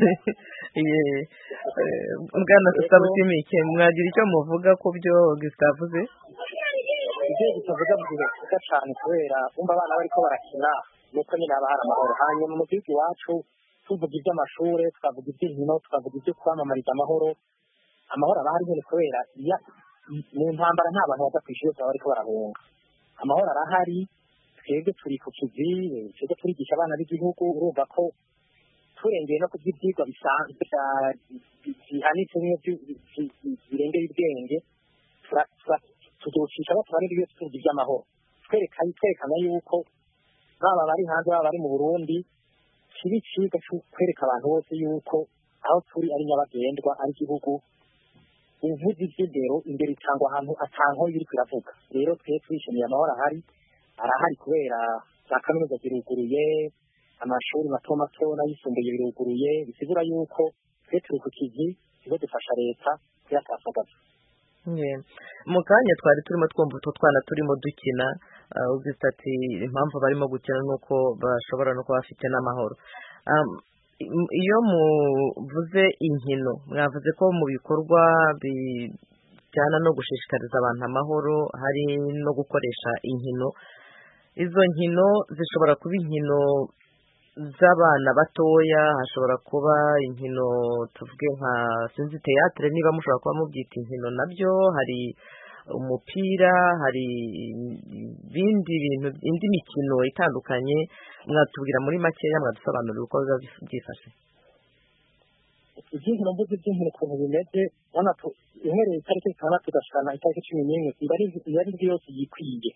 bwana Sabutimike mwagira icyo muvuga ku byo Gustave ibyo tuvuga byiza cyane kubera umva abana bariko barakina nuko nyine haba hari amahoro hanyuma mu gihugu iwacu tuvuga iby'amashuri tukavuga iby'inkino tukavuga ibyo kwamamariza amahoro aba ahari nyine kubera mu ntambara nta bantu baza ku ishuri baba bariko barahunga amahoro arahari twebwe turi ku kivi twebwe turigisha abana b'igihugu urumva ko turengeye no kubyo ibyigwa bisanzwe bihanitse birengera ubwenge tuzocisha batubare ibyo tuvuga iby'amahoro twerekana yuko baba bari hanze baba bari mu Burundi kiri ciga cyo kwereka abantu bose yuko aho turi ari nyabagendwa ari igihugu uvuze iby'indero imbere cyangwa ahantu atanko biri kwiravuga rero twe twishimiye amahoro arahari kubera za kaminuza ziruguruye amashuri mato n'ayisumbuye biruguruye bisigura yuko twe turi ku kivi kigo dufasha leta kuyatafagaza mu kanya twari turimo twumva utwo twana turimo dukina ubwise ati impamvu barimo gukina nuko bashobora no kuba bafite n'amahoro iyo muvuze inkino mwavuze ko mu bikorwa bijyana no gushishikariza abantu amahoro hari no gukoresha inkino izo nkino zishobora kuba inkino z'abana batoya hashobora kuba inkino tuvuge nka sinzi teatire niba mushobora kuba mubyita inkino nabyo hari umupira hari ibindi bintu indi mikino itandukanye mwatubwira muri makeya mwadusobanurira uko biba byifashe iby'inkino mvuze iby'inkino ukuntu bimeze ubona ko uhereye itariki 6 tugashana itariki 11 iba ari byo yose yikwiye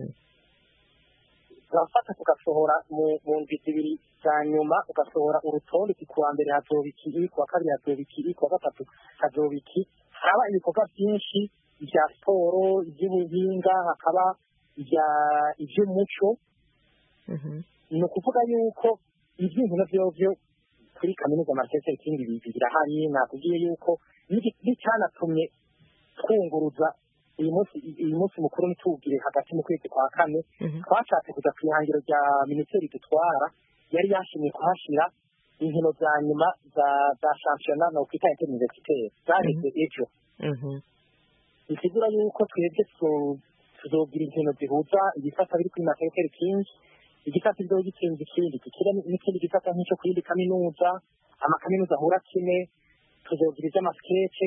urafata tugasohora mu ndwi zibiri za nyuma ugasohora urutonde kuwa mbere hazobiki kuwa kabiri hazobiki kuwa gatatu hazobiki haraba ibikorwa byinshi bya siporo iby'ubuhinga hakaba iby'umuco ni ukuvuga yuko iby'inkino byo kuri kaminuza Martin Luther King birahari. Nakubwiye yuko n'icyanatumye twunguruza uyu munsi mukuru ntitubwire hagati mu kwezi kwa kane, twashatse kuja ku ihangiro rya minisiteri dutwara, yari yashimye kuhashira inkino za nyuma za shampiyona no kwita interuniversitaire zaheze ejo. Bisigura yuko twebwe tuzogira inkino zihuza ibifata biri kuri Martin Luther King, igifata ibyo gitsinze ikindi n'ikindi gifata nk'icyo ku yindi kaminuza, amakaminuza ahura kimwe, tuzogira iby'amasketche,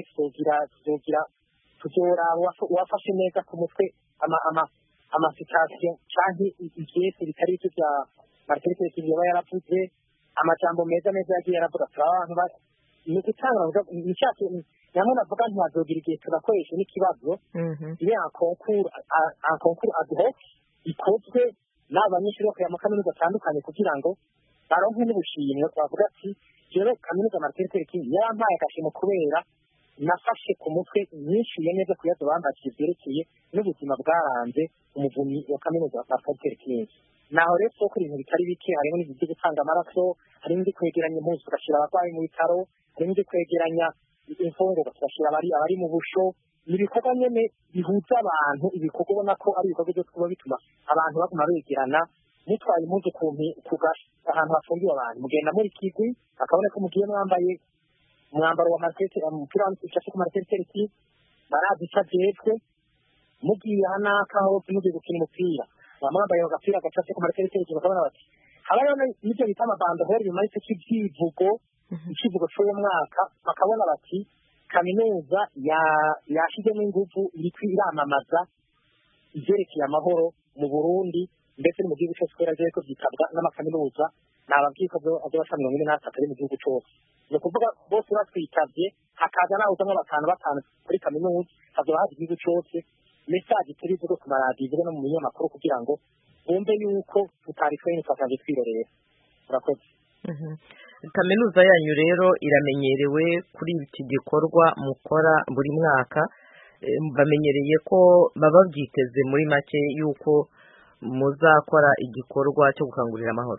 tuzora uwafashe neza ku mutwe amasitasiyo canke ivyese bitari ivyo vya Martin Luther King yaba yaravuze, amajambo meza yagiye aravuga. Abantu ni gutanga namwe navuga ntibazogira igihe turakoresha n'ikibazo iyo akonkuru ad hoc ikozwe n'abanyeshuri bo mu kaminuza atandukanye kugira ngo baronke n'ubushimwe. Twavuga ati rero kaminuza Martin Luther King yarampaye agashimo kubera nafashe ku mutwe nyishyuye neza ku bibazo bambakiye byerekeye n'ubuzima bwaranze umuvunyi wa kaminuza wa Martin Luther King. Naho rero soko ibintu bitari bike, harimo n'ibintu byo gutanga amaraso, harimo ibyo kwegeranya impuzu tugashyira abarwayi mu bitaro, harimo ibyo kwegeranya imfungurwa tugashyira abari mu busho. Ni ibikorwa nyene bihuza abantu, ibikorwa ubona ko ari ibikorwa byo kuba bituma abantu baguma begerana. Mutwaye impuzu ahantu hafungiwe abantu, mugenda muri kigwi akabona ko mugiye mwambaye umwambaro wa umupira w'icatsi ku Martin Luther King, barazi ico ajejwe. Mugiye hanaka hose mugiye gukina umupira bamwambaye agapira gacatsi ku Martin Luther King, bakabona bati habayo n'ibyo bita amabandehori bimanitse ikivugo c'uwo mwaka, bakabona bati kaminuza yashizemo ingufu iriko iramamaza ivyerekeye amahoro mu Burundi ndetse no mu gihugu cyose, kubera ko byitabwa n'amakaminuza n'ababwiko azobaca 43 ari mu gihugu cyose. Ni ukuvuga bose batwitavye, hakaza naho uzamwe batanu kuri kaminuza, hazoba hazi igihugu cyose message turi vuga ku maradiyo no mu binyamakuru kugira ngo bumve yuko tutari twe nifasanje twirorera. Murakoze. Kaminuza yanyu rero iramenyerewe kuri iki gikorwa mukora buri mwaka, bamenyereye ko baba byiteze muri make yuko muzakora igikorwa cyo gukangurira amahoro.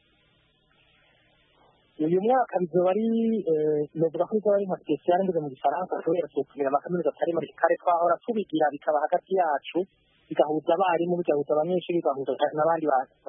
Uyu mwaka bizoba ari novuga ko bizoba ari nka special ngeze mu Gifaransa, kubera tukumira amakaminuza atari muri kare twahora tubigira bikaba hagati yacu, bigahuza abarimu, bigahuza abanyeshuri, bigahuza n'abandi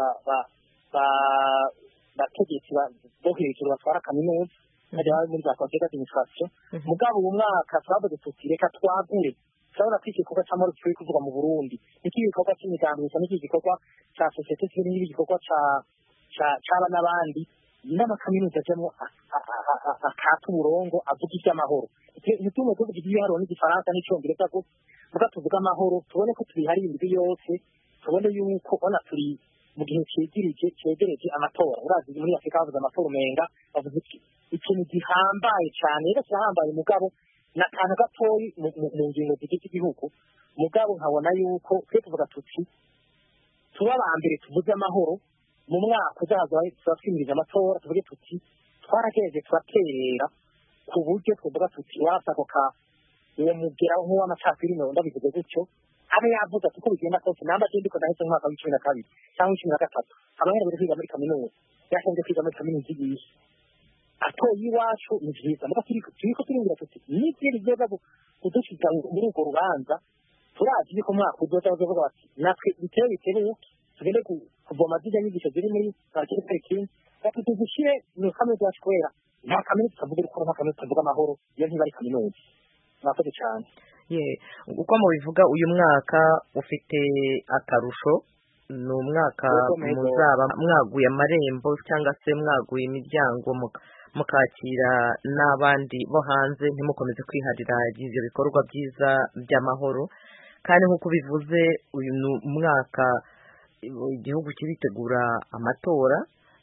bategetsi bo hejuru batwara kaminuza n'abari muri za conseil d'administration. Mugabo uyu mwaka twavuze tuti reka twagure, turabona ko igikorwa cy'amahoro kiri kuvuga mu Burundi, iki gikorwa cy'imigambi, iki gikorwa cya societe civile, n'iki gikorwa cy'aba n'abandi n'amakaminuza ajyamo akata umurongo avuga iby'amahoro. Ntitume tuvuga iby'ibiharuro n'igifaransa n'icyongereza gusa, muga tuvuga amahoro, tubone ko tubihari indwi yose, tubone yuko ona turi mu gihe cyegereje amatora. Urazi muri Afurika bavuze amatora umenga bavuze ikintu gihambaye cyane, rero kirahambaye mugabo n'akantu gatoyi mu ngingo zigize igihugu. Mugabo nkabona yuko twe tuvuga tuti tuba abambere tuvuze amahoro mu mwaka uzaza turafimirije amatora, tuvuge tuti twaragejeje turaterera ku buryo tuvuga tuti wasakoka uwo mugera nk'uw'amacakubiri ndabivuze gutyo, abe yavuze ati ko bigenda kose namba je ndiko ndahise umwaka wa 12 cyangwa 13 abahereye kwiga muri kaminuza, yashenze kwiga muri kaminuza y'isi atoye iwacu ni vyiza, muga turiko turingira tuti n'ibyo bizoza kudushiga muri urwo rubanza, turazi ko umwaka uzoza bazovuga bati natwe bitewe tugende kuvoma zijya nyigisho ziri muri Martin Luther King, ati tuzishire mu kaminuza yacu kubera nta kaminuza tuvuga uko nta kaminuza tuvuga amahoro iyo ntibari kaminuza. Murakoze cyane. Uko mubivuga uyu mwaka ufite akarusho, ni umwaka muzaba mwaguye amarembo cyangwa se mwaguye imiryango mukakira n'abandi bo hanze, ntimukomeze kwiharira ibyo bikorwa byiza by'amahoro. Kandi nk'uko bivuze uyu mwaka igihugu kiritegura amatora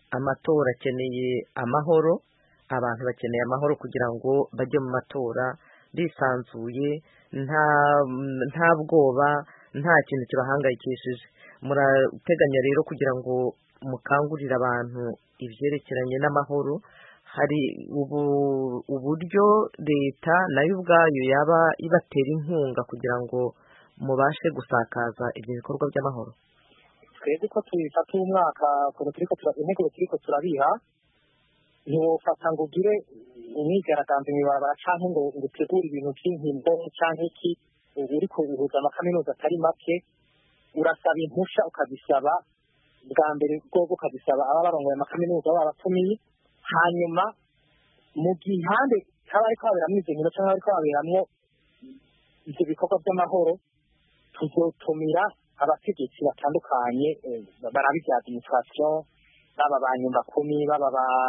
akeneye amahoro, abantu bakeneye amahoro kugira ngo bajye mu matora bisanzuye, nta bwoba, nta kintu kibahangayikishije. Murateganya rero kugira ngo mukangurire abantu ibyerekeranye n'amahoro. Hari uburyo leta nayo ubwayo yaba ibatera inkunga kugira ngo mubashe gusakaza ibyo bikorwa by'amahoro? twebwe ko tubifata umwaka intego turiko turabiha ntiwofata ngo ugire umwigaragambyo mw'ibarabara canke ngo utegure ibintu vy'inkino canke iki uriko uhuza amakaminuza atari make urasaba impusha ukazisaba bwa mbere bwobwo ukazisaba aba barongoye amakaminuza baba batumiye hanyuma mu gihande haba ariko haberamwo izo nkino canke hariko haberamwo ivyo bikorwa vy'amahoro tuzotumira abategetsi batandukanye baraba ivya administration baba ba nyumbakumi baba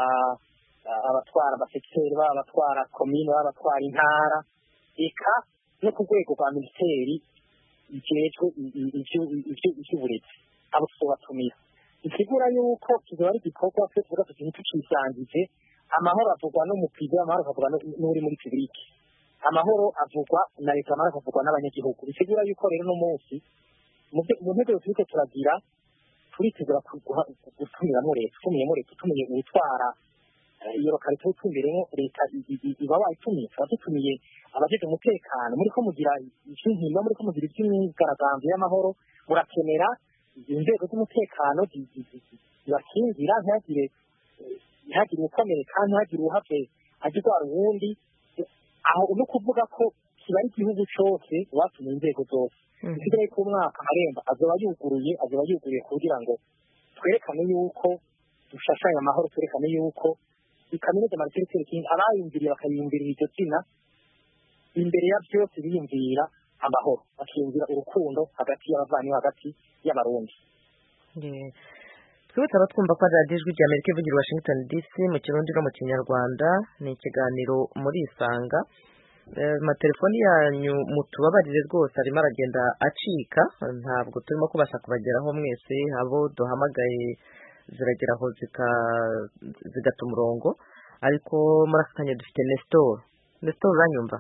abatwara abasekiteri baba abatwara komine baba abatwara intara eka no ku rwego rwa minisiteri ijejwe ivy'uburezi abo tuzobatumira isigura yuko kizoba ari igikorwa twe tuvuga tuti ntitucisangije amahoro avugwa n'umupira amahoro avugwa n'uri muri publike amahoro avugwa na leta amahoro avugwa n'abanyagihugu bisigura yuko rero no munsi mu ntego turiko turagira turitegura gutumiramwo leta tutumiye uwutwara iyo lokalite tutumiremo leta iba wayitumiye tuba dutumiye abajeje umutekano muriko mugira ivy'inkino muriko mugira ivy'imyigaragambyo y'amahoro murakenera inzego z'umutekano zibakingira ntihagire ukomereka ntihagire uhave agirwara uwundi aho no kuvuga ko kiba ari igihugu cose batumiye inzego zose isigaye ku mwaka amarembo azoba yuguruye kugira ngo twerekane yuko dushashanya amahoro twerekane yuko ikaminuza Martin Luther King abayumviriye bakayumvirira iryo zina imbere ya byose biyumvira amahoro bakiyumvira urukundo hagati y'abavandimwe hagati y'abarundi twibutsa abatwumva ko radiyo ijwi rya Amerika ivugira Washington DC mu kirundi no mu kinyarwanda ni ikiganiro muri isanga amatelefoni yanyu mutubabarire rwose arimo aragenda acika ntabwo turimo kubasha kubageraho mwese abo duhamagaye zirageraho zigata umurongo ariko muri aka kanya dufite Nestor uranyumva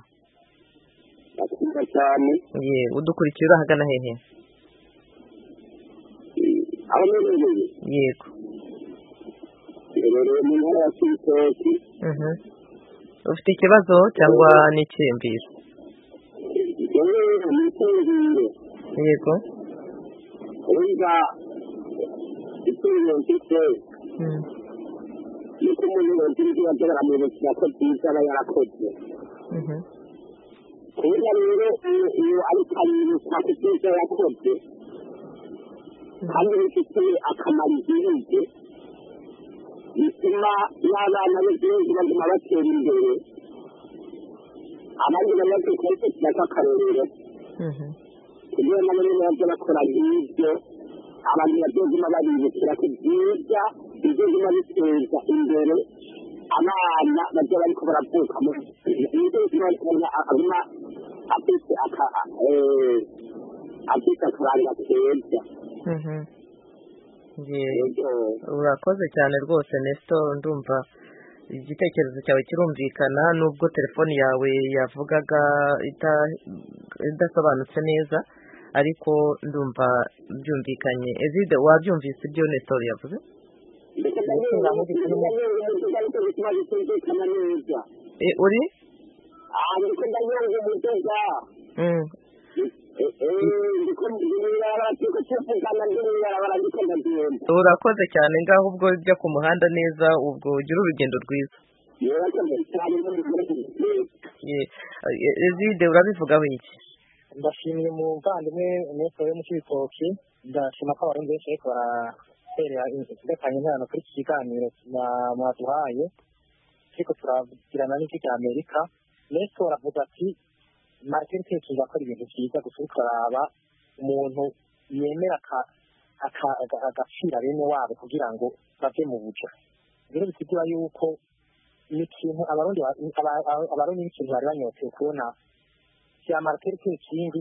cyane udukurikira urahagana hehe yego mu ntara ya Kibitoki ufite ikibazo cyangwa n'icyiyumviro yego urumva icyiyumviro mfite ni ko umuntu wese uri kubagera mu buzima ko byiza aba yarakoze kubera rero iyo ari kabiri kwa kubyiza yakoze kandi bifitiye akamaro igihugu bituma n'abana b'igihugu baguma batera imbere abandi bamaze kubifitira nk'akarorero kugira ngo nabo baze bakora nk'ibyo abantu bazoguma babibukira ko byiza bizoguma biteza imbere abana baza bariko baravuka mu ibyo umuntu aguma afite akaranga keza urakoze cyane rwose Nestor ndumva igitekerezo cyawe kirumvikana nubwo telefoni yawe yavugaga idasobanutse neza ariko ndumva byumvikanye Ezide wabyumvise ibyo Nestor yavuze uri urakoze cyane ngaho ubwo ujya ku muhanda neza ubwo ugira urugendo rwiza Ezide urabivugaho iki ndashimiye umuvandimwe Nestor yo mu Kibitoki ndashima ko abarundi benshi ariko baraterera inzitane intano kuri iki kiganiro mwaduhaye ariko turabwirana n'iki cya Amerika Nestor avuga ati Martin Luther King akora ibintu byiza gusa ukaraba umuntu yemera agacira bene wabo kugira ngo bave mu buja rero bisigura yuko ni ikintu abarundi n'ikintu bari banyoteye kubona cya Martin Luther King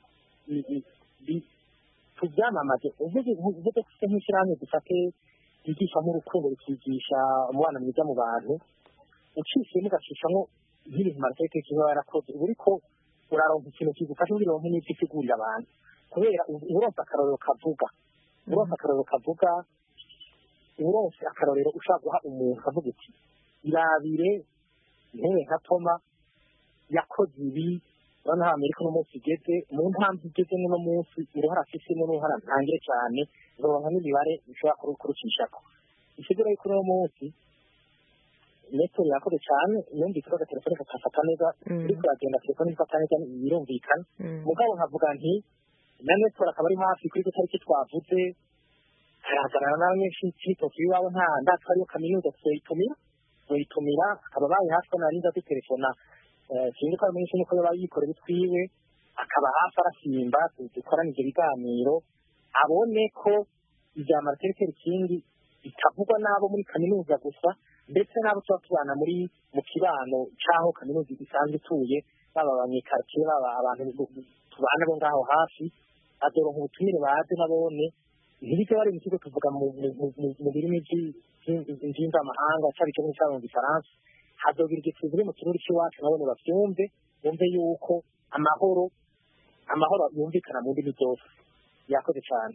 tubyamamaze uvuze nk'ishyirahamwe dufate ryigisha nk'urukundo rikigisha umubano mwiza mu bantu ucishiyemo ugacishamo nk'ibintu Martin Luther King aba yarakoze uba uriko uraronka ikintu kigufasha ubironke n'ibyo usigurira abantu kubera uronse akarorero kavuga uronse akarorero ushaka guha umuntu kavuga uti irabire intebe nka Toma yakoze ibi urabona aho Amerika uno munsi igeze mu ntambwe igeze n'uno munsi uruhara afisemo n'uruhara ntangire cyane uzoronka n'imibare bishobora kurucishako isigura yuko uno munsi Neto yakoze cyane yumvise ko agatelefone kakafata neza uriko uragenda telefone ifata neza birumvikana mugabo nkavuga nti na Neto akaba ari hafi kuri izo tariki twavuze arahagarara n'abanyeshuri Tokyo iwabo nta ndatwa ariyo kaminuza tuzoyitumira akaba baye hafi na ninza dutelefona sinzi ko abanyeshuri ko baba yikorera utwiwe akaba hafi arasimba dukorana ivyo biganiro abone ko ivya Martin Luther King bitavugwa n'abo muri kaminuza gusa ndetse n'abo tuba tubana mu kibano c'aho kaminuza isanzwe ituye baba abanyekartier baba abantu tubana bo ngaho hafi azoronka ubutumire baze nabone ntibike bari mu kigo tuvuga mu birimi vy'imvamahanga cari cyo cyangwa mu Gifaransa hazogira igihe tuvuge mu kirori c'iwacu nabone bavyumve bumve yuko amahoro yumvikana mu ndimi zose yakoze cyane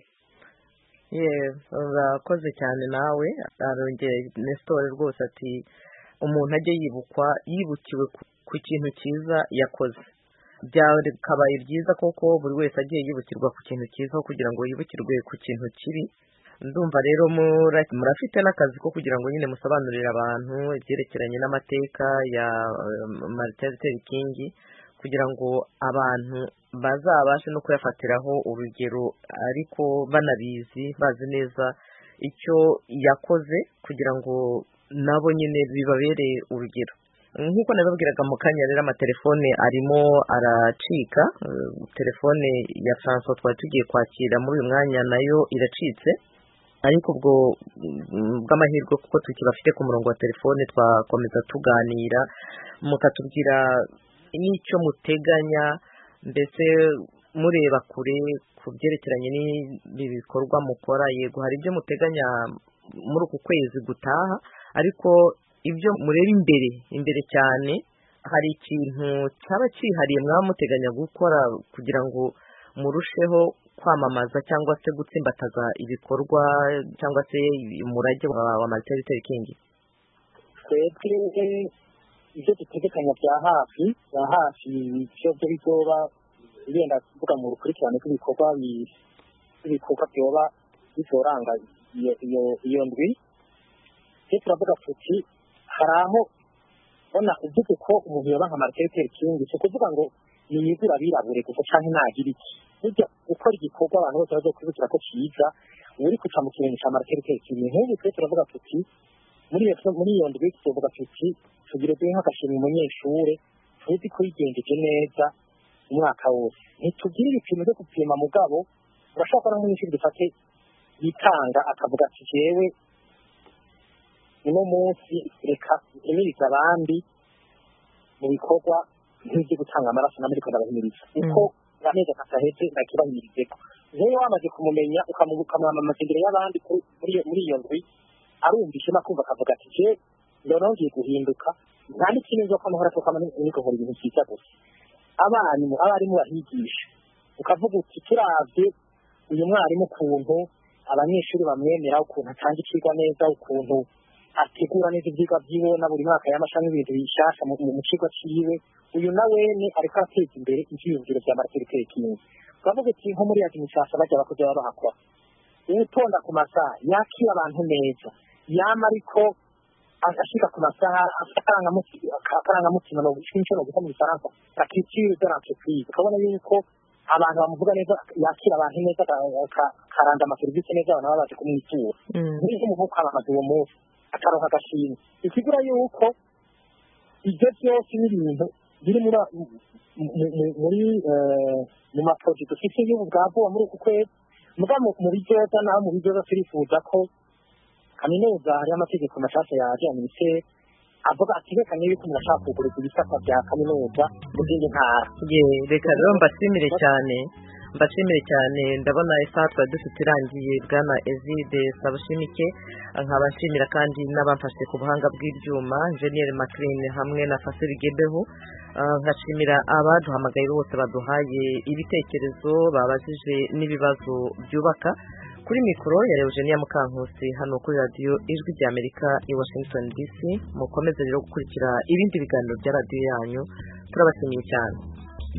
urakoze cyane nawe arongeye Nestor rwose ati umuntu ajye yibukiwe ku kintu cyiza yakoze byakabaye byiza koko buri wese agiye yibukirwa ku kintu cyiza kugira ngo yibukirwe ku kintu kibi ndumva rero murafite n'akazi ko kugira ngo nyine musobanurire abantu ibyerekeranye n'amateka ya Martin Luther King kugira ngo abantu bazabashe no kuyafatiraho urugero ariko banabizi bazi neza icyo yakoze kugira ngo nabo nyine bibabereye urugero nk'uko nababwiraga mu kanya rero amatelefone arimo aracika telefone ya François twari tugiye kwakira muri uyu mwanya nayo iracitse ariko ubwo bw'amahirwe kuko tukibafite ku murongo wa telefone twakomeza tuganira mukatubwira n'icyo muteganya mbese mureba kure ku byerekeranye n'ibi bikorwa mukora yego hari ibyo muteganya muri uku kwezi gutaha ariko ibyo mureba imbere cyane hari ikintu cyaba cyihariye mwaba muteganya gukora kugira ngo murusheho kwamamaza cyangwa se gutsimbataza ibikorwa cyangwa se umurage wa Martin Luther King twebwe ibyo dutegekanya bya hafi byo bizoba bigenda kuvuga mu rukurikirane rw'ibikorwa byoba bizoranga iyo ndwi turavuga tuti hari aho ubona uvuze ko umuntu yoba nka Martin Luther King si ukuvuga ngo niyizira abirabure gusa canke nagira iki burya gukora igikorwa abantu bose bazokwibukira ko cyiza uri kuca mu kirenge ca Martin Luther King nk'ubu twe turavuga tuti muri iyo ndwi tuvuga tuti tugire duhe nk'agashimwe umunyeshure tuzi ko yigengeje neza umwaka wose ntitugire ibipimo byo gupima mugabo urashobora kubona nk'umunyeshuri dufate yitanga akavuga ati jewe uno munsi reka imiriza abandi mu bikorwa nk'ibyo gutanga amaraso n'amerika ndabahimiriza uko amezi ataheze nakibahimirizeko rero wamaze kumumenya ukamwamamaza imbere y'abandi muri iyo ndwi arumva ishema kumva akavuga ati je ndonongeye guhinduka nta n'ikintu nzo kwamahora nikohora ibintu cyiza gusa abarimu bahigisha ukavuga uti turavye uyu mwarimu ukuntu abanyeshuri bamwemera ukuntu atanga icigwa neza ukuntu ategura neza ivyigwa vyiwe na buri mwaka y'amashami ibintu bishasha mu cigwa ciwe uyu nawene ariko ateza imbere ivyiyumviro vya Martin Luther King ukavuga uti nko muri yakintu cyasha bajya abakozi baba bahakora utonda ku masaha yakira abantu neza yama ariko ashika ku masaha akarangamutima no gushimishwa no gukomeza Faransa akitira de l'entreprise ukabona yuko abantu bamuvuga neza yakira abantu neza karanda amaserivisi neza abantu baba baje kumwitura nizo mu kwamamaza uwo munsi akaronka agashimwe ikigura yuko ibyo byose n'ibintu biri mu maproject dufite y'ubu bwavuba muri uku kwezi muga mu bizoza naho mu bizoza turifuza ko kaminuza hari amategeko mashasha yaje ya ministeri avuga ategekanye yuko umuntu ashaka kuguriza ibisata bya kaminuza mu zindi ntara reka rero mbashimire cyane ndabona isaha twari dufite irangiye bwana Ezide Sabushimike nkaba nshimira kandi n'abamfashe ku buhanga bw'ibyuma Engineer Maclean hamwe na Fasiri Gebeho nkashimira abaduhamagaye bose baduhaye ibitekerezo babajije n'ibibazo byubaka kuri mikoro ya Eugenia Mukankusi hano kuri radio Ijwi rya Amerika i Washington DC mukomeze rero gukurikira ibindi biganiro bya radio yanyu turabashimiye cyane